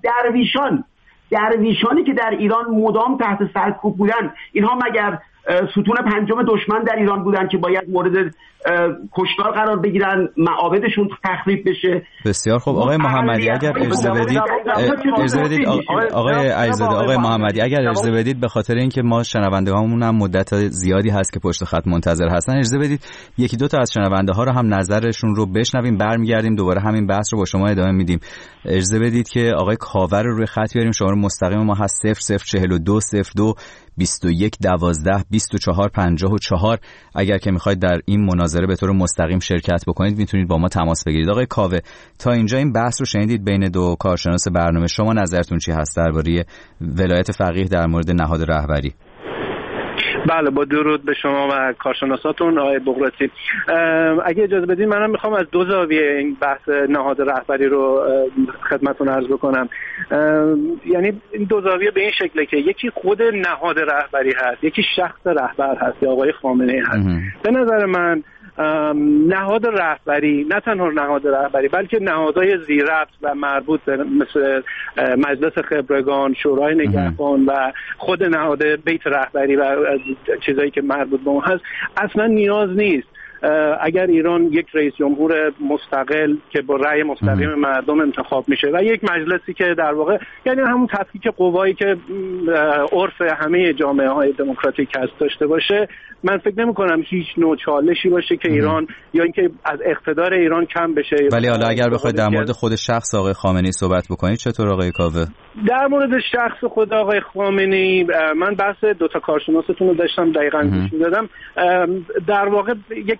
درویشانی که در ایران مدام تحت سرکوب بودن، اینها مگر ستون پنجم دشمن در ایران بودن که باید مورد کشتار قرار بگیرن، معابدشون تخریب بشه؟ بسیار خوب آقای محمدی، اگر اجازه بدید آقای علیزاده، آقای محمدی اگر اجازه بدید، به خاطر اینکه ما شنوندگانمون هم مدت زیادی هست که پشت خط منتظر هستن، اجازه بدید یکی دو تا از شنونده ها رو هم نظرشون رو بشنویم، برمیگردیم دوباره همین بحث رو با شما ادامه میدیم. اجازه بدید که آقای کاوه رو روی خط بیاریم. شماره مستقیم ما هست 0042 02 21 12 24 54. اگر که میخواید در این مناظره به طور مستقیم شرکت بکنید میتونید با ما تماس بگیرید. آقای کاوه، تا اینجا این بحث رو شنیدید بین دو کارشناس برنامه، شما نظرتون چی هست درباره ولایت فقیه در مورد نهاد رهبری؟ بله، با درود به شما و کارشناساتون آقای بغراتی. اگه اجازه بدید منم میخوام از دو زاویه این بحث نهاد رهبری رو خدمتتون عرض بکنم. یعنی این دو زاویه به این شکله که یکی خود نهاد رهبری هست، یکی شخص رهبر هست یا آقای خامنه‌ای هست. به نظر من نهاد رهبری، نه تنها نهاد رهبری بلکه نهادهای زیرربط و مربوط مثل مجلس خبرگان، شورای نگهبان و خود نهاد بیت رهبری و چیزایی که مربوط به اون هست اصلا نیاز نیست. اگر ایران یک رئیس جمهور مستقل که با رأی مستقیم مردم انتخاب میشه و یک مجلسی که در واقع یعنی همون تفکیک قوایی که عرف همه جامعه های دموکراتیک هست داشته باشه، من فکر نمی کنم هیچ نوع چالشی باشه که ایران یا اینکه از اقتدار ایران کم بشه. ولی حالا اگر بخواید در مورد خود شخص آقای خامنه‌ای صحبت بکنید چطور آقای کاوه؟ در مورد شخص خود آقای خامنه‌ای من بحث دو تا کارشناستون رو داشتم دقیقاً گوش می‌دادم. در واقع یک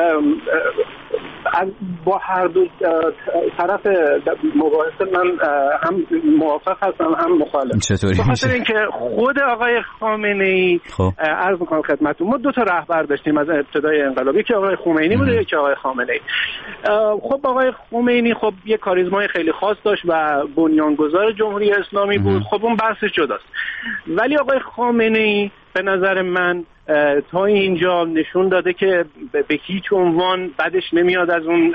با هر دو طرف مباحثه من هم موافق هستم هم مخالف. چطوری میشه؟ بخاطر اینکه خود آقای خامنه‌ای عرض می‌کنم خدمتتون، ما دو تا رهبر داشتیم از ابتدای انقلاب، یکی آقای خمینی بوده یکی آقای خامنه‌ای. خب آقای خمینی خب یه کاریزمای خیلی خاص داشت و بنیانگذار جمهوری اسلامی بود، خب اون بحثش جداست. ولی آقای خامنه‌ای به نظر من تا اینجا نشون داده که به هیچ عنوان بدش نمیاد از اون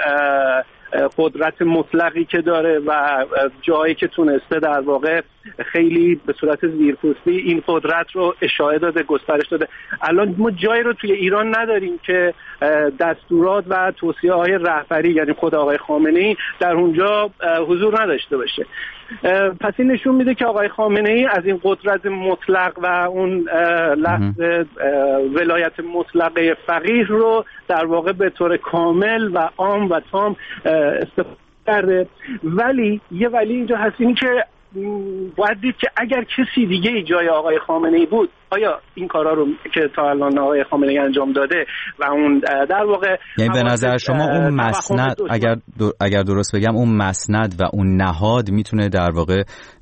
قدرت مطلقی که داره و جایی که تونسته در واقع خیلی به صورت زیرپوستی این قدرت رو اشاعه داده، گسترش داده. الان ما جایی رو توی ایران نداریم که دستورات و توصیه‌های رهبری یعنی خود آقای خامنه‌ای در اونجا حضور نداشته باشه. پس این نشون میده که آقای خامنه‌ای از این قدرت مطلق و اون لفظ ولایت مطلقه فقیه رو در واقع به طور کامل و عام و تام استفاده کرده. ولی اینجا هست، این که باید دید که اگر کسی دیگه جای آقای خامنه‌ای بود آیا این کارا رو که تا الان آقای خامنه‌ای انجام داده و اون در واقع یعنی به نظر شما اون مسند اگر درست بگم اون مسند و اون نهاد میتونه در واقع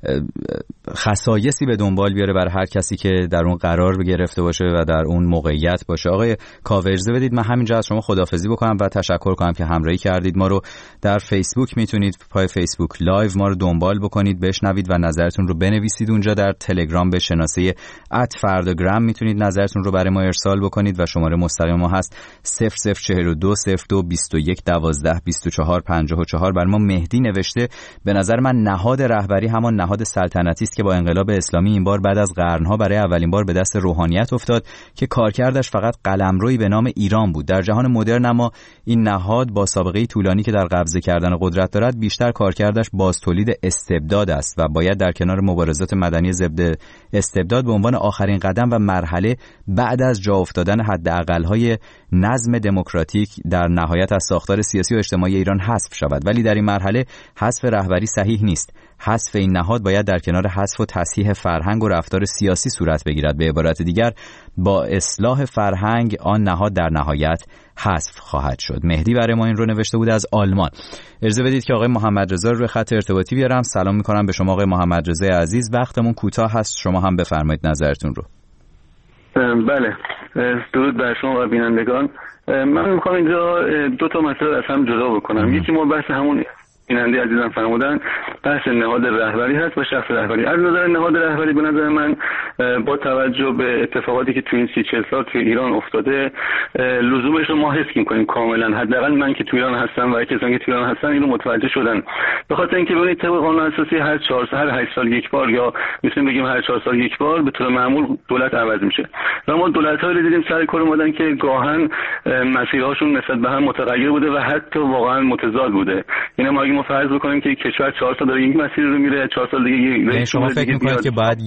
خصایصی به دنبال بیاره برای هر کسی که در اون قرار گرفته باشه و در اون موقعیت باشه؟ آقای کاوه‌اجزه بدید من همینجا از شما خداحافظی بکنم و تشکر کنم که همراهی کردید. ما رو در فیسبوک میتونید پای فیسبوک لایو ما رو دنبال بکنید، بشنوید و نظرتون رو بنویسید اونجا. در تلگرام به شناسه @فرداگرام میتونید نظرتون رو برای ما ارسال بکنید و شماره مستقیم ما هست 0042 02 21 12 24 54. بر ما مهدی نوشته به نظر من نهاد رهبری همان نهاد سلطنتی است که با انقلاب اسلامی این بار بعد از قرنها برای اولین بار به دست روحانیت افتاد که کارکردش فقط قلمرویی به نام ایران بود. در جهان مدرن اما این نهاد با سابقه طولانی که در قبضه کردن قدرت دارد بیشتر کارکردش باز تولید استبداد است و باید در کنار مبارزات مدنی ضد استبداد به عنوان آخرین قدم و مرحله بعد از جا افتادن حداقل‌های نظم دموکراتیک در نهایت از ساختار سیاسی و اجتماعی ایران حذف شود. ولی در این مرحله حذف رهبری صحیح نیست. حذف این نهاد باید در کنار حذف و تصحیح فرهنگ و رفتار سیاسی صورت بگیرد. به عبارت دیگر با اصلاح فرهنگ آن نهاد در نهایت حذف خواهد شد. مهدی برای ما این رو نوشته بود از آلمان. اجازه بدید که آقای محمد رضا رو خط ارتباطی بیارم. سلام می‌کنم به شما آقای محمد رضا عزیز. وقتمون کوتاه هست، شما هم بفرمایید نظرتون رو. بله، درود بر شما و بینندگان. من میخوام اینجا دو تا مسئله از هم جدا بکنم. یکی ما بحث همون بیننده عزیزم فرمودن بحث نهاد رهبری هست و شخص رهبری. از نظر نهاد رهبری به نظر من با توجه به اتفاقاتی که توی این 30-40 سال توی ایران افتاده لزومش رو ما حس می‌کنیم کاملا. حداقل من که توی ایران هستم و کسانی که توی ایران هستن اینو متوجه شدن. به خاطر اینکه ببینید طبق قانون اساسی هر 8 سال یک بار یا میتونیم بگیم هر 4 سال یک بار به طور معمول دولت عوض میشه. و ما دولت‌هایی رو دیدیم سر کار اومدن که گاهن مسیرهاشون نسبت به هم متغیر بوده و حتی واقعا متضاد بوده. یعنی ما فرض بکنیم که کشور 4 سال داره یک مسیر رو میره، 4 سال دیگه یعنی شما فکر می‌کنید که باید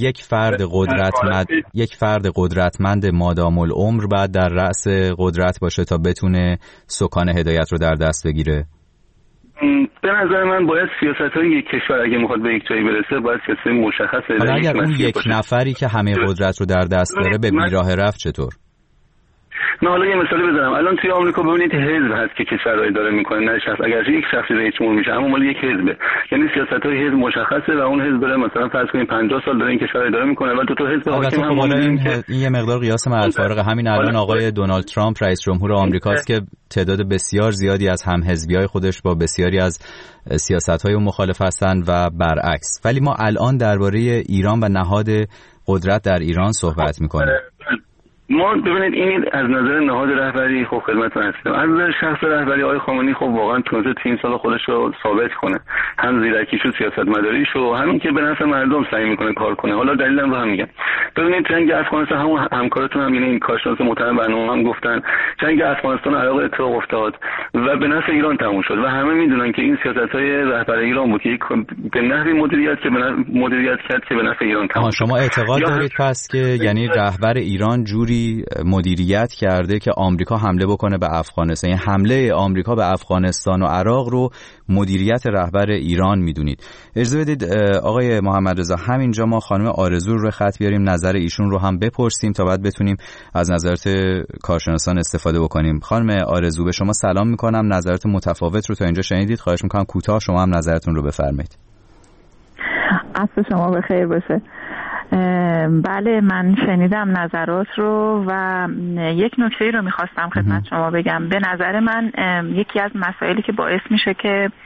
یک فرد قدرتمند مادام العمر بعد در رأس قدرت باشه تا بتونه سکان هدایت رو در دست بگیره؟ به نظر من باید سیاست‌های یک کشور اگه میخواد به یک جایی برسه باید سیاست مشخص حالا اگر اون یک نفری که همه قدرت رو در دست داره به بیراه رفت چطور؟ نه حالا یه مثالی بزنم. الان توی آمریکا ببینید حزب هست که کشور رو اداره میکنه، نه شخص. اگر یک شخصی رئیس جمهور میشه اما مال یک حزبه، یعنی سیاست‌های حزب مشخصه و اون حزب داره مثلا فرض کنید 50 سال داره این کشور اداره میکنه و تو حزب حاکم هم این یه مقدار قیاس مع الفارق. همین الان آقای دونالد ترامپ رئیس جمهور آمریکاست که تعداد بسیار زیادی از هم حزبیای خودش با بسیاری از سیاست‌های مخالف هستند و برعکس. ولی ما الان درباره ایران و نهاد قدرت در ایران صحبت میکنیم. ما ببینید این از نظر نهاد رهبری خب خدمتتون هستم. از نظر شخص رهبری آقای خامنه‌ای خب واقعا تونسته تو این سال خودش رو ثابت کنه، هم زیرکیش و سیاستمداریش و همین که به نفع مردم سعی میکنه کار کنه. حالا دلیلم رو هم میگم. ببینید جنگ افغانستان همون همکارتون هم یعنی کارشناس محترم برنامه هم گفتن جنگ افغانستان عراق اتفاق افتاد و به نفع ایران تموم شد و همه میدونن که این سیاست‌های رهبری ایران بود که به نحوی مدیریت کرد که به نفع ایران تموم شد. شما اعتقاد دارید پس که یعنی رهبر ایران جوری مدیریت کرده که آمریکا حمله بکنه به افغانستان، یعنی حمله آمریکا به افغانستان و عراق رو مدیریت رهبر ایران میدونید؟ اجازه بدید آقای محمد رضا همینجا ما خانم آرزو رو خط بیاریم، نظر ایشون رو هم بپرسیم تا بعد بتونیم از نظرات کارشناسان استفاده بکنیم. خانم آرزو به شما سلام میکنم، نظرات متفاوت رو تا اینجا شنیدید، خواهش میکنم کوتاه شما هم نظرتون رو بفرمایید. عصر شما بخیر باشه. بله من شنیدم نظرات رو و یک نکته رو میخواستم خدمت شما بگم. به نظر من یکی از مسائلی که باعث میشه که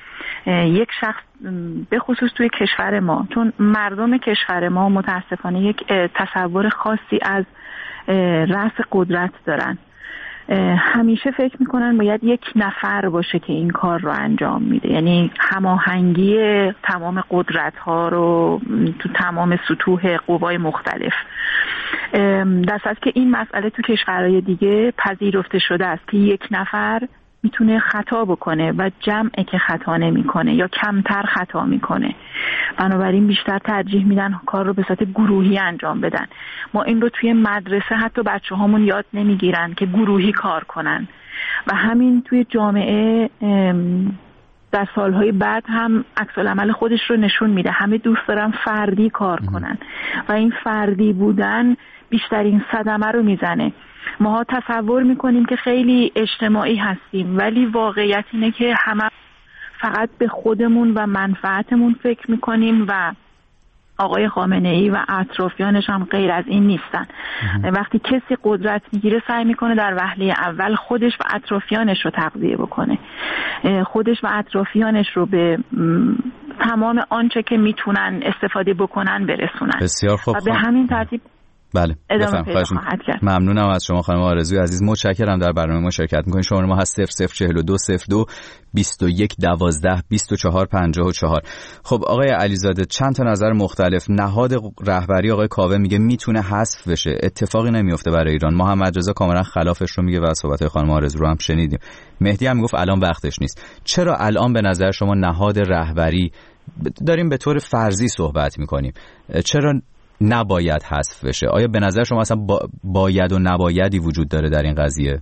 یک شخص به خصوص توی کشور ما، چون مردم کشور ما متاسفانه یک تصور خاصی از رأس قدرت دارن، همیشه فکر میکنن باید یک نفر باشه که این کار رو انجام میده، یعنی هماهنگی تمام قدرت ها رو تو تمام سطوح قوای مختلف، در صورتی که این مسئله تو کشورهای دیگه پذیرفته شده است که یک نفر میتونه خطا بکنه و جمعی که خطا نمیکنه یا کمتر خطا میکنه، بنابراین بیشتر ترجیح میدن کار رو به صورت گروهی انجام بدن. ما این رو توی مدرسه حتی بچه‌هامون یاد نمیگیرن که گروهی کار کنن و همین توی جامعه در سالهای بعد هم عکس العمل خودش رو نشون میده. همه دوست دارن فردی کار کنن و این فردی بودن بیشترین صدمه رو میزنه. ما تصور میکنیم که خیلی اجتماعی هستیم، ولی واقعیت اینه که همه فقط به خودمون و منفعتمون فکر میکنیم و آقای خامنه‌ای و اطرافیانش هم غیر از این نیستن. وقتی کسی قدرت میگیره سعی میکنه در وهله اول خودش و اطرافیانش رو تغذیه بکنه، خودش و اطرافیانش رو به تمام آنچه که میتونن استفاده بکنن برسونن. بسیار خوب. و به همین ترتیب بله ادامه پیدا خواهد کرد. ممنونم از شما خانم آرزوی عزیز، متشکرم در برنامه ما شرکت میکنید. شماره ما هست 0042 02 21 12 24 54. خب آقای علیزاده، چند تا نظر مختلف. نهاد رهبری آقای کاوه میگه میتونه حذف بشه، اتفاقی نمیفته برای ایران. محمد رضا کاملا خلافش رو میگه و صحبت‌های خانم آرزو رو هم شنیدیم. مهدی هم میگفت الان وقتش نیست. چرا الان به نظر شما نهاد رهبری، داریم به طور فرضی صحبت میکنیم، چرا نباید حذف بشه؟ آیا به نظر شما اصلا باید و نبایدی وجود داره در این قضیه؟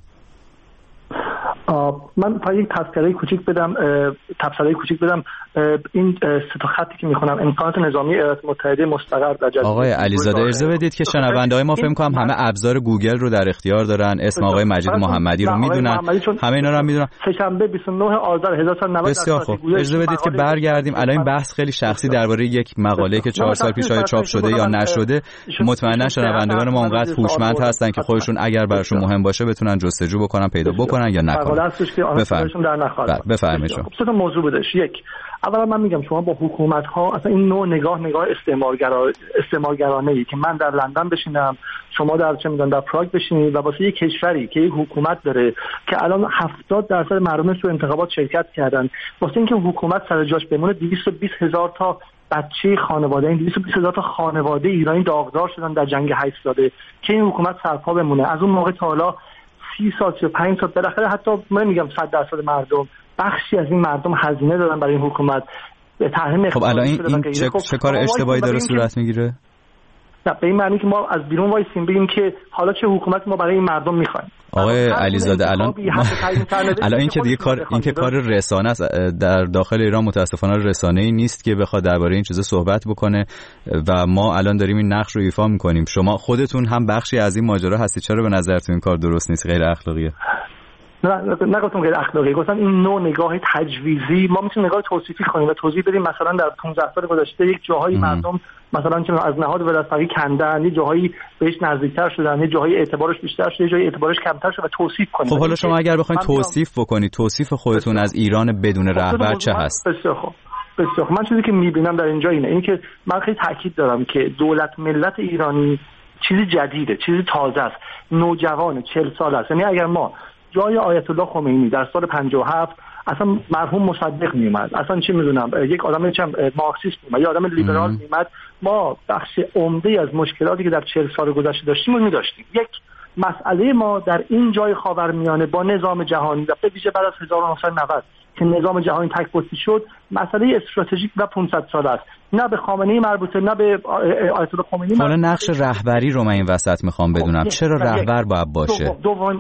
من تا یک تذکره کوچیک بدم، این سه تا خطی که میخونم، امکانات نظامی ایالات متحده مستقر در جزیره. آقای علیزاده اجازه بدید که شنونده‌های ما فکر کنم همه ابزار گوگل رو در اختیار دارن، اسم آقای مجید محمدی رو میدونن، همه اینا رو هم میدونن. سه‌شنبه 29 آذر 1990. بسیار خوب، اجازه بدید که برگردیم. الان این بحث خیلی شخصی درباره یک مقاله که 4 سال پیش چاپ شده یا نشده، مطمئنا شنوندگان ما اونقدر هوشمند هستن که خودشون اگر براشون مهم باشه بتونن جستجو بکنن، پیدا بکنن یا نکنن. بفرمایید. خب سه تا موضوع بودش. یک، اولا من میگم شما با حکومت ها اصلا این نوع نگاه استعمارگرانه‌ای که من در لندن بشینم، شما در چه میدونم در پراگ بشینید و واسه یک کشوری که یک حکومت داره که الان 70% مردمش تو انتخابات شرکت کردن، واسه اینکه حکومت سر جاش بمونه 220,000 تا بچه خانواده، این 220,000 تا خانواده ایرانی داغدار شدن در جنگ 8 ساله که این حکومت سرپا بمونه. از اون موقع تا حالا 30 سال 35 سال بالاخره حتی من میگم 100% مردم، بخشی از این مردم هزینه دادن برای این حکومت. خب الان این چه کار اشتباهی داره صورت میگیره؟ نه، به این معنی که ما از بیرون وایسیم بگیم که حالا چه حکومتی ما برای این مردم میخوایم. آقای علیزاده الان این که دیگه کار رسانه است در داخل ایران، متاسفانه رسانه‌ای نیست که بخواد درباره این چیزا صحبت بکنه و ما الان داریم این نقش رو ایفا میکنیم. شما خودتون هم بخشی از این ماجرا هستید، چرا به نظرتون این کار درست نیست، غیر اخلاقیه؟ نه گفتم غیر اخلاقی، گفتم این نوع نگاه تجویزی ما میتونیم نگاه توصیفی کنیم و توضیح بدیم. مثلا در 15 سال گذشته یک جاهایی مردم مثلا چون از نهاد ولایت‌فقیه کندن، یه جاهایی بهش نزدیکتر شدن، یه جاهایی اعتبارش بیشتر شد، یه جایی اعتبارش کمتر شد و توصیف کنیم. خب حالا شما اگر بخواید توصیف بکنید، توصیف خودتون از ایران بدون رهبر چه هست؟ بسیار خوب. من چیزی که میبینم در اینجا اینه که من خیلی تاکید دارم که دولت ملت ایرانی چیزی جدیده، چیزی تازه است، نوجوان 40 سال است. یعنی اگر ما جای آیت الله خمینی در سال 57 اصلا مرحوم مصدق میومد، اصلا چه میدونم یک آدم مارکسیست میومد یا آدم لیبرال میومد، ما بخش عمده از مشکلاتی که در 40 سال گذشته داشتیم رو می‌داشتیم. یک مسئله ما در این جای خاورمیانه با نظام جهانی و به ویژه بعد از 1990 که نظام جهانی تک‌پشتی شد، مسئله استراتژیک و 500 ساله است، نه به خامنه‌ای مربوطه نه به آیت الله خمینی. حالا نقش رهبری رو من این وسط میخوام بدونم، چرا رهبر باید باشه؟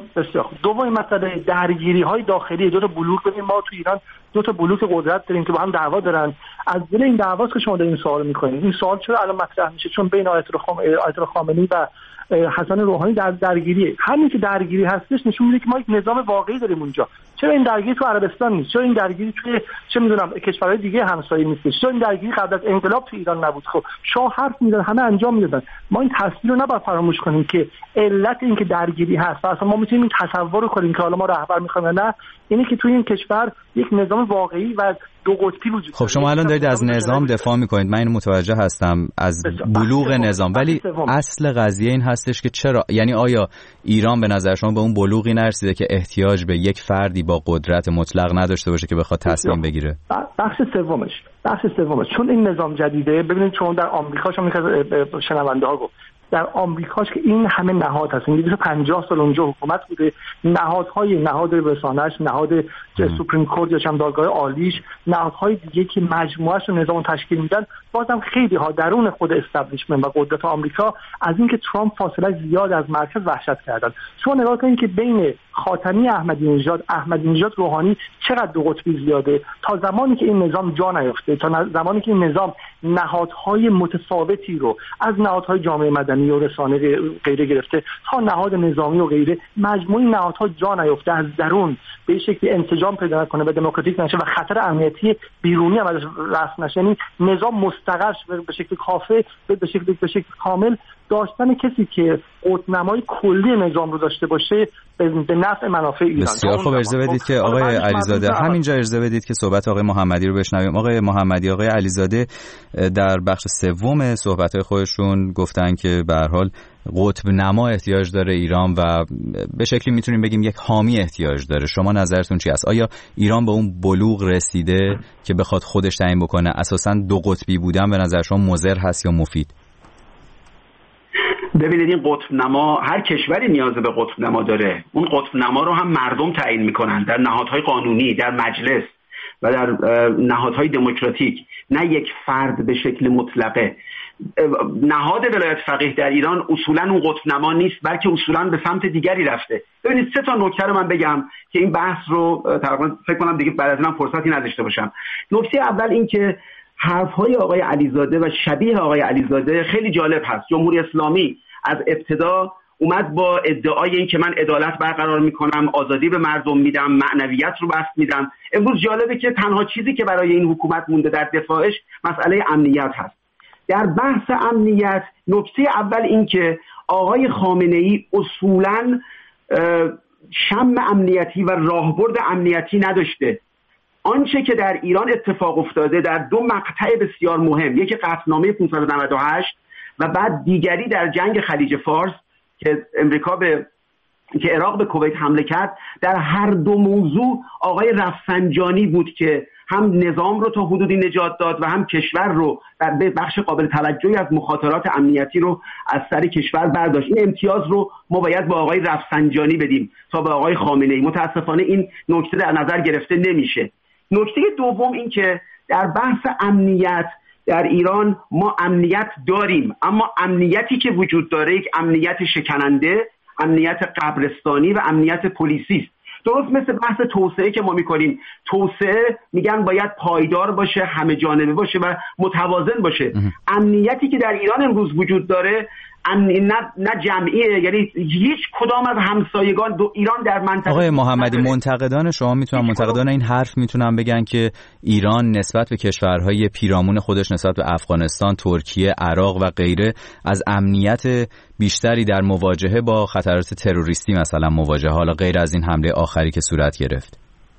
دوم مسئله درگیری‌های داخلی دو تا بلوک. ببین ما تو ایران دو تا بلوک قدرت داریم که با هم دعوا دارن. از دل این دعواست که شما دارین سوال می‌کنید. این سوال چرا الان مطرح میشه؟ چون بین آیت الله خامنه‌ای و حسن روحانی درگیریه. همین که درگیری هستش نشون میده که ما یک نظام واقعی داریم اونجا. چرا این درگیری تو عربستان نیست؟ چرا این درگیری توی چه میدونم کشورهای دیگه همسایه نیست؟ چرا این درگیری قبل از انقلاب تو ایران نبود؟ خب شاه حرف میزد، همه انجام میدادن. ما این تصویر رو نباید فراموش کنیم که علت این که درگیری هست و اصلا ما میتونیم این تصور رو کنیم که حالا ما رهبر میخوایم نه، اینه که توی این کشور یک نظام واقعی و دو قطبی وجود خب شما الان دارید از نظام دفاع میکنید، من اینو متوجه هستم، از بلوغ نظام، ولی اصل قضیه این هستش که چرا، یعنی آیا ایران به نظر شما به اون بلوغی نرسیده که احتیاج به یک فردی با قدرت مطلق نداشته باشه که بخواد تصمیم بگیره؟ بخش سومش چون این نظام جدیده، ببینید شما در آمریکا، شما شنونده ها گفت در آمریکاش که این همه نهاد هست، 250 سال اونجا حکومت بوده، نهاد رسانه‌اش، نهاد سوپریم کورت یا چند دادگاه عالیش، نهادهای دیگه که مجموعه‌اش رو نظام تشکیل میدن، بازم خیلی ها درون خود استبلیشمنت و قدرت آمریکا از اینکه ترامپ فاصله زیاد از مرکز وحشت کردن. شما نگاه کنید که بین خاتمی احمدی نژاد روحانی چقدر دو قطبی زیاده. تا زمانی که این نظام جا نیفته، تا زمانی که این نظام نهادهای متفاوتی رو از نهادهای جامعه مدنی و رسانه غیره گرفته تا نهاد نظامی و غیره، مجموعه نهادها جا نیفته، از درون به شکلی انسجام پیدا کنه و دموکراتیک نشه و خطر امنیتی بیرونی هم ازش رفع نشه، یعنی نظام مستقر به شکل کافه، به شکل کامل داشتن کسی که قطب‌نمای کلی نظام رو داشته باشه به نفع منافع ایران. بسیار خوب، اجازه بدید که آقای علیزاده همینجا اجازه بدید که صحبت آقای محمدی رو بشنویم. آقای محمدی، آقای علیزاده در بخش سوم صحبت‌های خودشون گفتن که به هر حال قطب نما احتیاج داره ایران و به شکلی میتونیم بگیم یک حامی احتیاج داره. شما نظرتون چی است؟ آیا ایران به اون بلوغ رسیده که بخواد خودش تعیین بکنه اساساً دو قطبی بودن به نظر شما مضر هست یا مفید؟ ببینید این قطب نما، هر کشوری نیاز به قطب نما داره. اون قطب نما رو هم مردم تعیین میکنن در نهادهای قانونی، در مجلس و در نهادهای دموکراتیک، نه یک فرد به شکل مطلقه. نهاد ولایت فقیه در ایران اصولا اون قطب نما نیست، بلکه اصولا به سمت دیگری رفته. ببینید 3 تا نکته رو من بگم که این بحث رو تقریبا فکر کنم دیگه بعد از اینم فرصتی نداشته باشم. نکته اول این که حرف‌های آقای علیزاده و شبیه آقای علیزاده خیلی جالب هست. جمهوری اسلامی از ابتدا اومد با ادعای این که من عدالت برقرار میکنم، آزادی به مردم میدم، معنویت رو بسط میدم. امروز جالبه که تنها چیزی که برای این حکومت مونده در دفاعش مسئله امنیت هست. در بحث امنیت نکته اول این که آقای خامنه‌ای اصولاً شم امنیتی و راهبرد امنیتی نداشته. آنچه که در ایران اتفاق افتاده در 2 مقطع بسیار مهم، یکی قطعنامه 598 و بعد دیگری در جنگ خلیج فارس که عراق به کویت حمله کرد، در هر 2 موضوع آقای رفسنجانی بود که هم نظام رو تا حدودی نجات داد و هم کشور رو به بخش قابل توجهی از مخاطرات امنیتی رو از سر کشور برداشت. این امتیاز رو ما باید با آقای رفسنجانی بدیم تا به آقای خامنه‌ای. متاسفانه این نکته در نظر گرفته نمیشه. نکته دوم این که در بحث امنیت در ایران ما امنیت داریم، اما امنیتی که وجود داره یک امنیت شکننده، امنیت قبرستانی و امنیت پلیسی است. درست مثل بحث توسعه که ما میکنیم، توسعه میگن باید پایدار باشه، همه جانبه باشه و متوازن باشه. امنیتی که در ایران امروز وجود داره نه جمعیه، یعنی هیچ کدام از همسایگان ایران در منطقه. آقای محمدی، منتقدان این حرف میتونن بگن که ایران نسبت به کشورهای پیرامون خودش، نسبت به افغانستان، ترکیه، عراق و غیره، از امنیت بیشتری در مواجهه با خطرات تروریستی مثلا مواجهه، حالا غیر از این حمله آخری که صورت گرفت.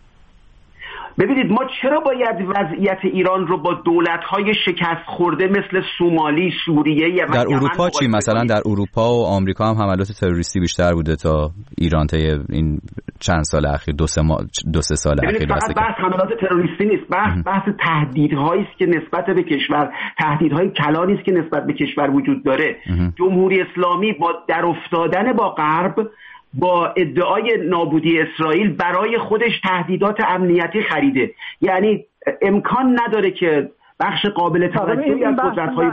ببینید ما چرا باید وضعیت ایران رو با دولت‌های شکست خورده مثل سومالی، سوریه در اروپا چی؟ مثلا در اروپا و آمریکا هم حملات تروریستی بیشتر بوده تا ایران تا این چند سال اخیر، 2-3 سال اخیر. فقط بحث حملات تروریستی نیست، بحث تهدیدهایی است که نسبت به کشور، تهدیدهای کلانی است که نسبت به کشور وجود داره. جمهوری اسلامی با در افتادن با غرب، با ادعای نابودی اسرائیل برای خودش تهدیدات امنیتی خریده. یعنی امکان نداره که بخش قابل توجهی از قدرت‌های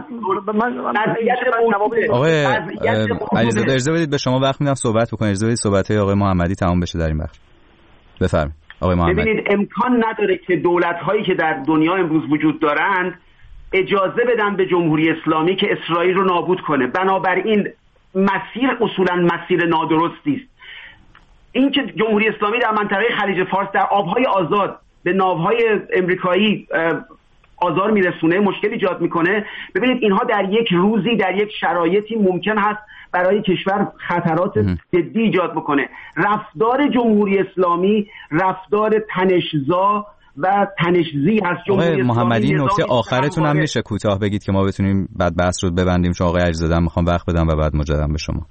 آقای علیزاده اجازه بدید به شما وقت میدم صحبت بکنید. اجازه بدید صحبت‌های آقای محمدی تمام بشه در این بخش. بفرمایید آقای محمدی. ببینید امکان نداره که دولت‌هایی که در دنیا امروز وجود دارند اجازه بدن به جمهوری اسلامی که اسرائیل رو نابود کنه. بنابراین مسیر اصولا مسیر نادرستی است. این که جمهوری اسلامی در منطقه خلیج فارس در آبهای آزاد به ناوهای امریکایی آزار میرسونه، مشکل ایجاد میکنه. ببینید اینها در یک روزی، در یک شرایطی ممکن هست برای کشور خطرات جدی ایجاد بکنه. رفتار جمهوری اسلامی رفتار تنش‌زا و تنش‌زی هست. جمهوری محمدی نکته آخرتون هم میشه کوتاه بگید که ما بتونیم بعد بحث رو ببندیم، چون آقای علیزاده میخوام وقت بدم و بعد مجددا به شما.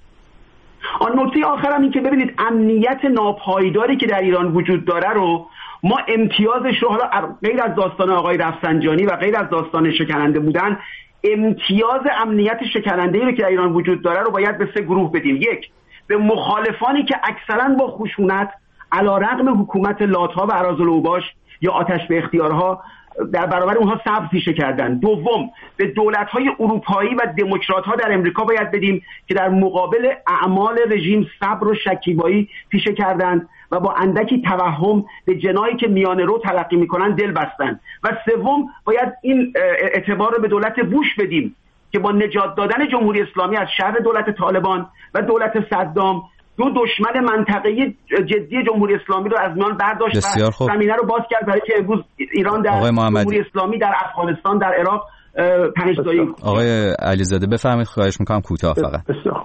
نکته آخرم این که ببینید امنیت ناپایداری که در ایران وجود داره رو ما امتیازش رو، حالا غیر از داستان آقای رفسنجانی و غیر از داستان شکننده بودن، امتیاز امنیت شکننده‌ای رو که در ایران وجود داره رو باید به 3 گروه بدیم. 1 به مخالفانی که اکثرا با خشونت علیرغم حکومت لات‌ها و اراذالاوباش یا آتش به اختیارها در برابر اونها صبر پیشه کردن. 2 به دولت‌های اروپایی و دموکرات‌ها در امریکا باید بدیم که در مقابل اعمال رژیم صبر و شکیبایی پیشه کردند و با اندکی توهم به جنایی که میانه رو تلقی میکنن دل بستن. و 3 باید این اعتبار رو به دولت بوش بدیم که با نجات دادن جمهوری اسلامی از شر دولت طالبان و دولت صدام 2 دشمن منطقه‌ای جدی جمهوری اسلامی رو از میان برداشت و زمینه رو باز کرد برای که امروز ایران در جمهوری اسلامی در افغانستان در عراق تنش‌زایی. آقای علیزاده بفرمایید، خواهش می‌کنم کوتاه فقط.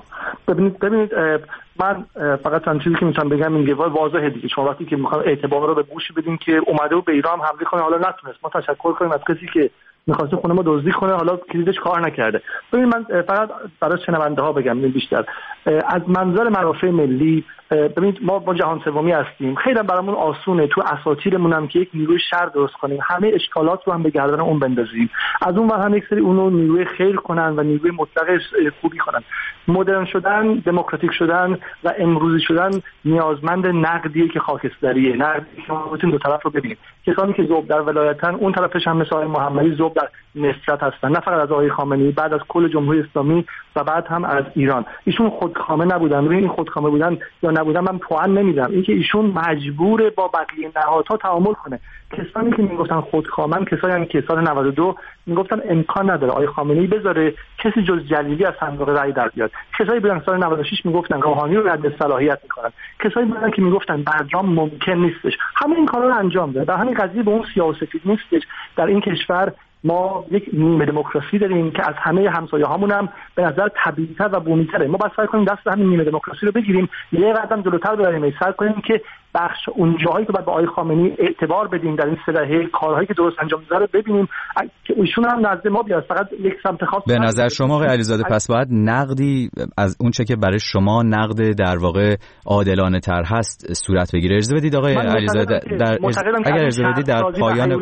ببینید من فقط چند چیزی که میتونم بگم این واضحه دیگه، چون وقتی که میخوام اعتبار رو به بوش بدیم که اومده و به ایران حمله کنه حالا نتونست، ما تشکر کنیم از کسی که می‌خواسته خونه ما دزدی کنه حالا کلیدش کار نکرده. ببین من فقط برای شنونده‌ها بگم بیشتر از منظر منافع ملی، ببینید ما با جهان سومی هستیم، خیلی برامون آسونه تو اساطیرمون هم که یک نیروی شر درست کنیم، همه اشکالات رو هم به گردن اون بندازیم، از اون ور هم یک سری اونو نیروی خیر کنن و نیروی مطلق خوبی کنن. مدرن شدن، دموکراتیک شدن و امروزی شدن نیازمند نقدیه که خاکستریه، نقدی که ما بتونیم دو طرف رو ببینیم. کسانی که ذوب در ولایتن اون طرفش هم مثل آقای محمدی ذوب در نفرت هستن، نه فقط از آقای خامنه‌ای، بعد از کل جمهوری اسلامی و بعد هم از ایران. ایشون خودکامه نبودن، این خودکامه بودن یا نبودن من پوان نمیدم، اینکه ایشون مجبور با بقیه نهادها تعامل کنه. کسانی که میگفتن خودکامن کسانی که سال 92 میگفتن امکان نداره آقای خامنه‌ای بذاره کسی جز جلیلی از صندوق رأی در بیاد. کسایی بودن سال 96 میگفتن روحانی رو رد صلاحیت میکنن. کسایی بودن که میگفتن برجام ممکن نیستش. همه این کارا رو انجام داد. در همین قضیه به اون سیاه و سفید نیستش. در این کشور ما یک نیمه دموکراسی داریم که از همه همسایه‌هامون هم به نظر طبیعی‌تر و بومی‌تره. ما باید سعی کنیم دست همین نیمه دموکراسی رو بگیریم، یه قدم جلوتر ببریم، سعی کنیم که بخش اون جاهایی که باید به آقای خامنه‌ای اعتبار بدیم در این سلسله کارهایی که درست انجام داده رو ببینیم که ایشون هم نزد ما بیاد، فقط یک سمت خاص. به نظر شما آقای علیزاده پس باید نقدی از اون چه که برای شما نقد در واقع عادلانه تر هست صورت بگیره؟ اجازه بدید آقای علیزاده اگر اجازه بدید در پایان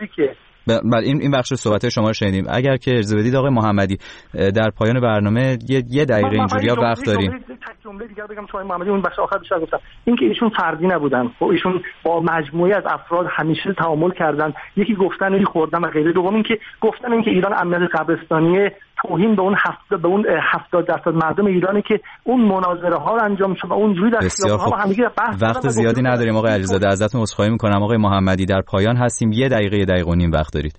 این بخش صحبت شما رو شنیدیم، اگر که اجازه بدید آقای محمدی در پایان برنامه یه دقیقه اینجوری‌ها وقت داریم. جمله دیگه بگم چون محمدی اون بخش آخر بیشتر گفتم، اینکه ایشون فردی نبودن، خب ایشون با مجموعه از افراد همیشه تعامل کردن، یکی گفتن یکی خوردن و غیره. دوم اینکه گفتن اینکه ایران امنیت قبرستانی توهین به اون 70% مردم ایرانی که اون مناظره ها رو انجام شد و اونجوری در خیابان‌ها همگی بحث. وقت زیادی نداریم آقای علیزاده، ازتون عذرخواهی می‌کنم. آقای محمدی در پایان هستیم، یه دقیقه و نیم وقت دارید.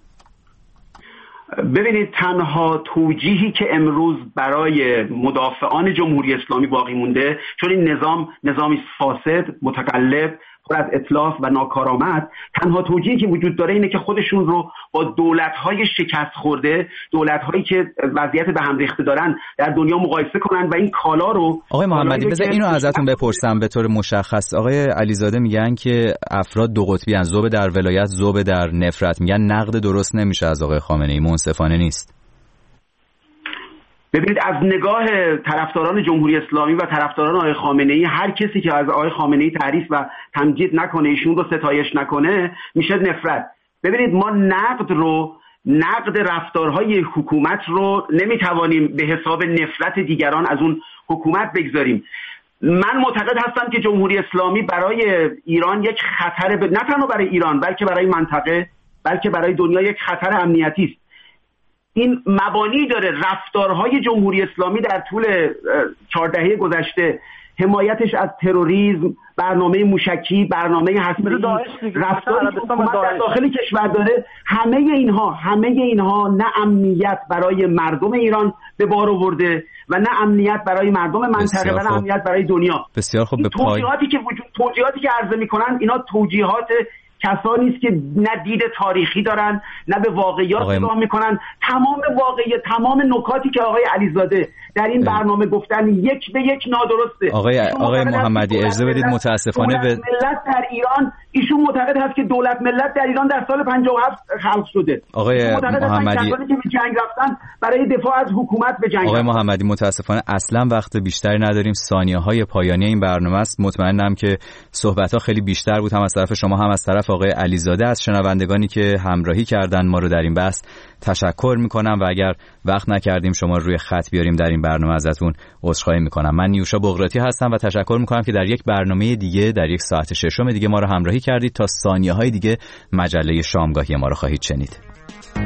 ببینید تنها توجیهی که امروز برای مدافعان جمهوری اسلامی باقی مونده، چون این نظامی فاسد، متقلب، پر از اتلاف و ناکارآمد، تنها توجیهی که وجود داره اینه که خودشون رو با دولت‌های شکست خورده، دولت‌هایی که وضعیت به هم ریخته دارن در دنیا مقایسه کنن و این کالا رو. آقای محمدی بذار اینو ازتون بپرسم به طور مشخص. آقای علیزاده میگن که افراد دو قطبی ان، ذوب در ولایت، ذوب در نفرت. میگن نقد درست نمیشه از آقای خامنه‌ای، منصفانه نیست. ببینید از نگاه طرفداران جمهوری اسلامی و طرفداران آقای خامنه‌ای، هر کسی که از آقای خامنه‌ای تعریف و تمجید نکنه، ایشون رو ستایش نکنه، میشه نفرت. ببینید ما نقد رفتارهای حکومت رو نمیتوانیم به حساب نفرت دیگران از اون حکومت بگذاریم. من معتقد هستم که جمهوری اسلامی برای ایران یک خطر نه تنها برای ایران بلکه برای منطقه، بلکه برای دنیا یک خطر امنیتی است. این مبانی داره. رفتارهای جمهوری اسلامی در طول 4 دهه گذشته، حمایتش از تروریسم، برنامه موشکی، برنامه هسته‌ای، رفتاری در داخل کشور داره، همه اینها نه امنیت برای مردم ایران به بار آورده و نه امنیت برای مردم منطقه و نه امنیت برای دنیا. بسیار خوب. توجیهاتی که عرضه می‌کنن اینا توجیهات کسانی است که نه دید تاریخی دارن، نه به واقعیات نگاه میکنن. تمام نکاتی که آقای علیزاده در این برنامه گفتن یک به یک نادرسته. آقای محمدی اجازه بدید متاسفانه به ملت در ایران، ایشون معتقد هست که دولت ملت در ایران در سال 57 خلق شده. آقای محمدی که به جنگ رفتن برای دفاع از حکومت به جنگ. آقای محمدی متاسفانه اصلا وقت بیشتری نداریم، ثانیه‌های پایانی این برنامه است. مطمئنم که صحبت‌ها خیلی بیشتر بود، هم از طرف شما هم از طرف آقای علیزاده. از شنوندگانی که همراهی کردن ما رو در این بحث تشکر می‌کنم و اگر وقت نکردیم شما روی خط بیاریم در این برنامه ازتون عذرخواهی می‌کنم. من نیوشا بغراتی هستم و تشکر می‌کنم که در یک برنامه دیگه، در یک ساعت ششم دیگه ما رو همراهی کردید. تا ثانیه‌های دیگه مجله شامگاهی ما رو خواهید شنید.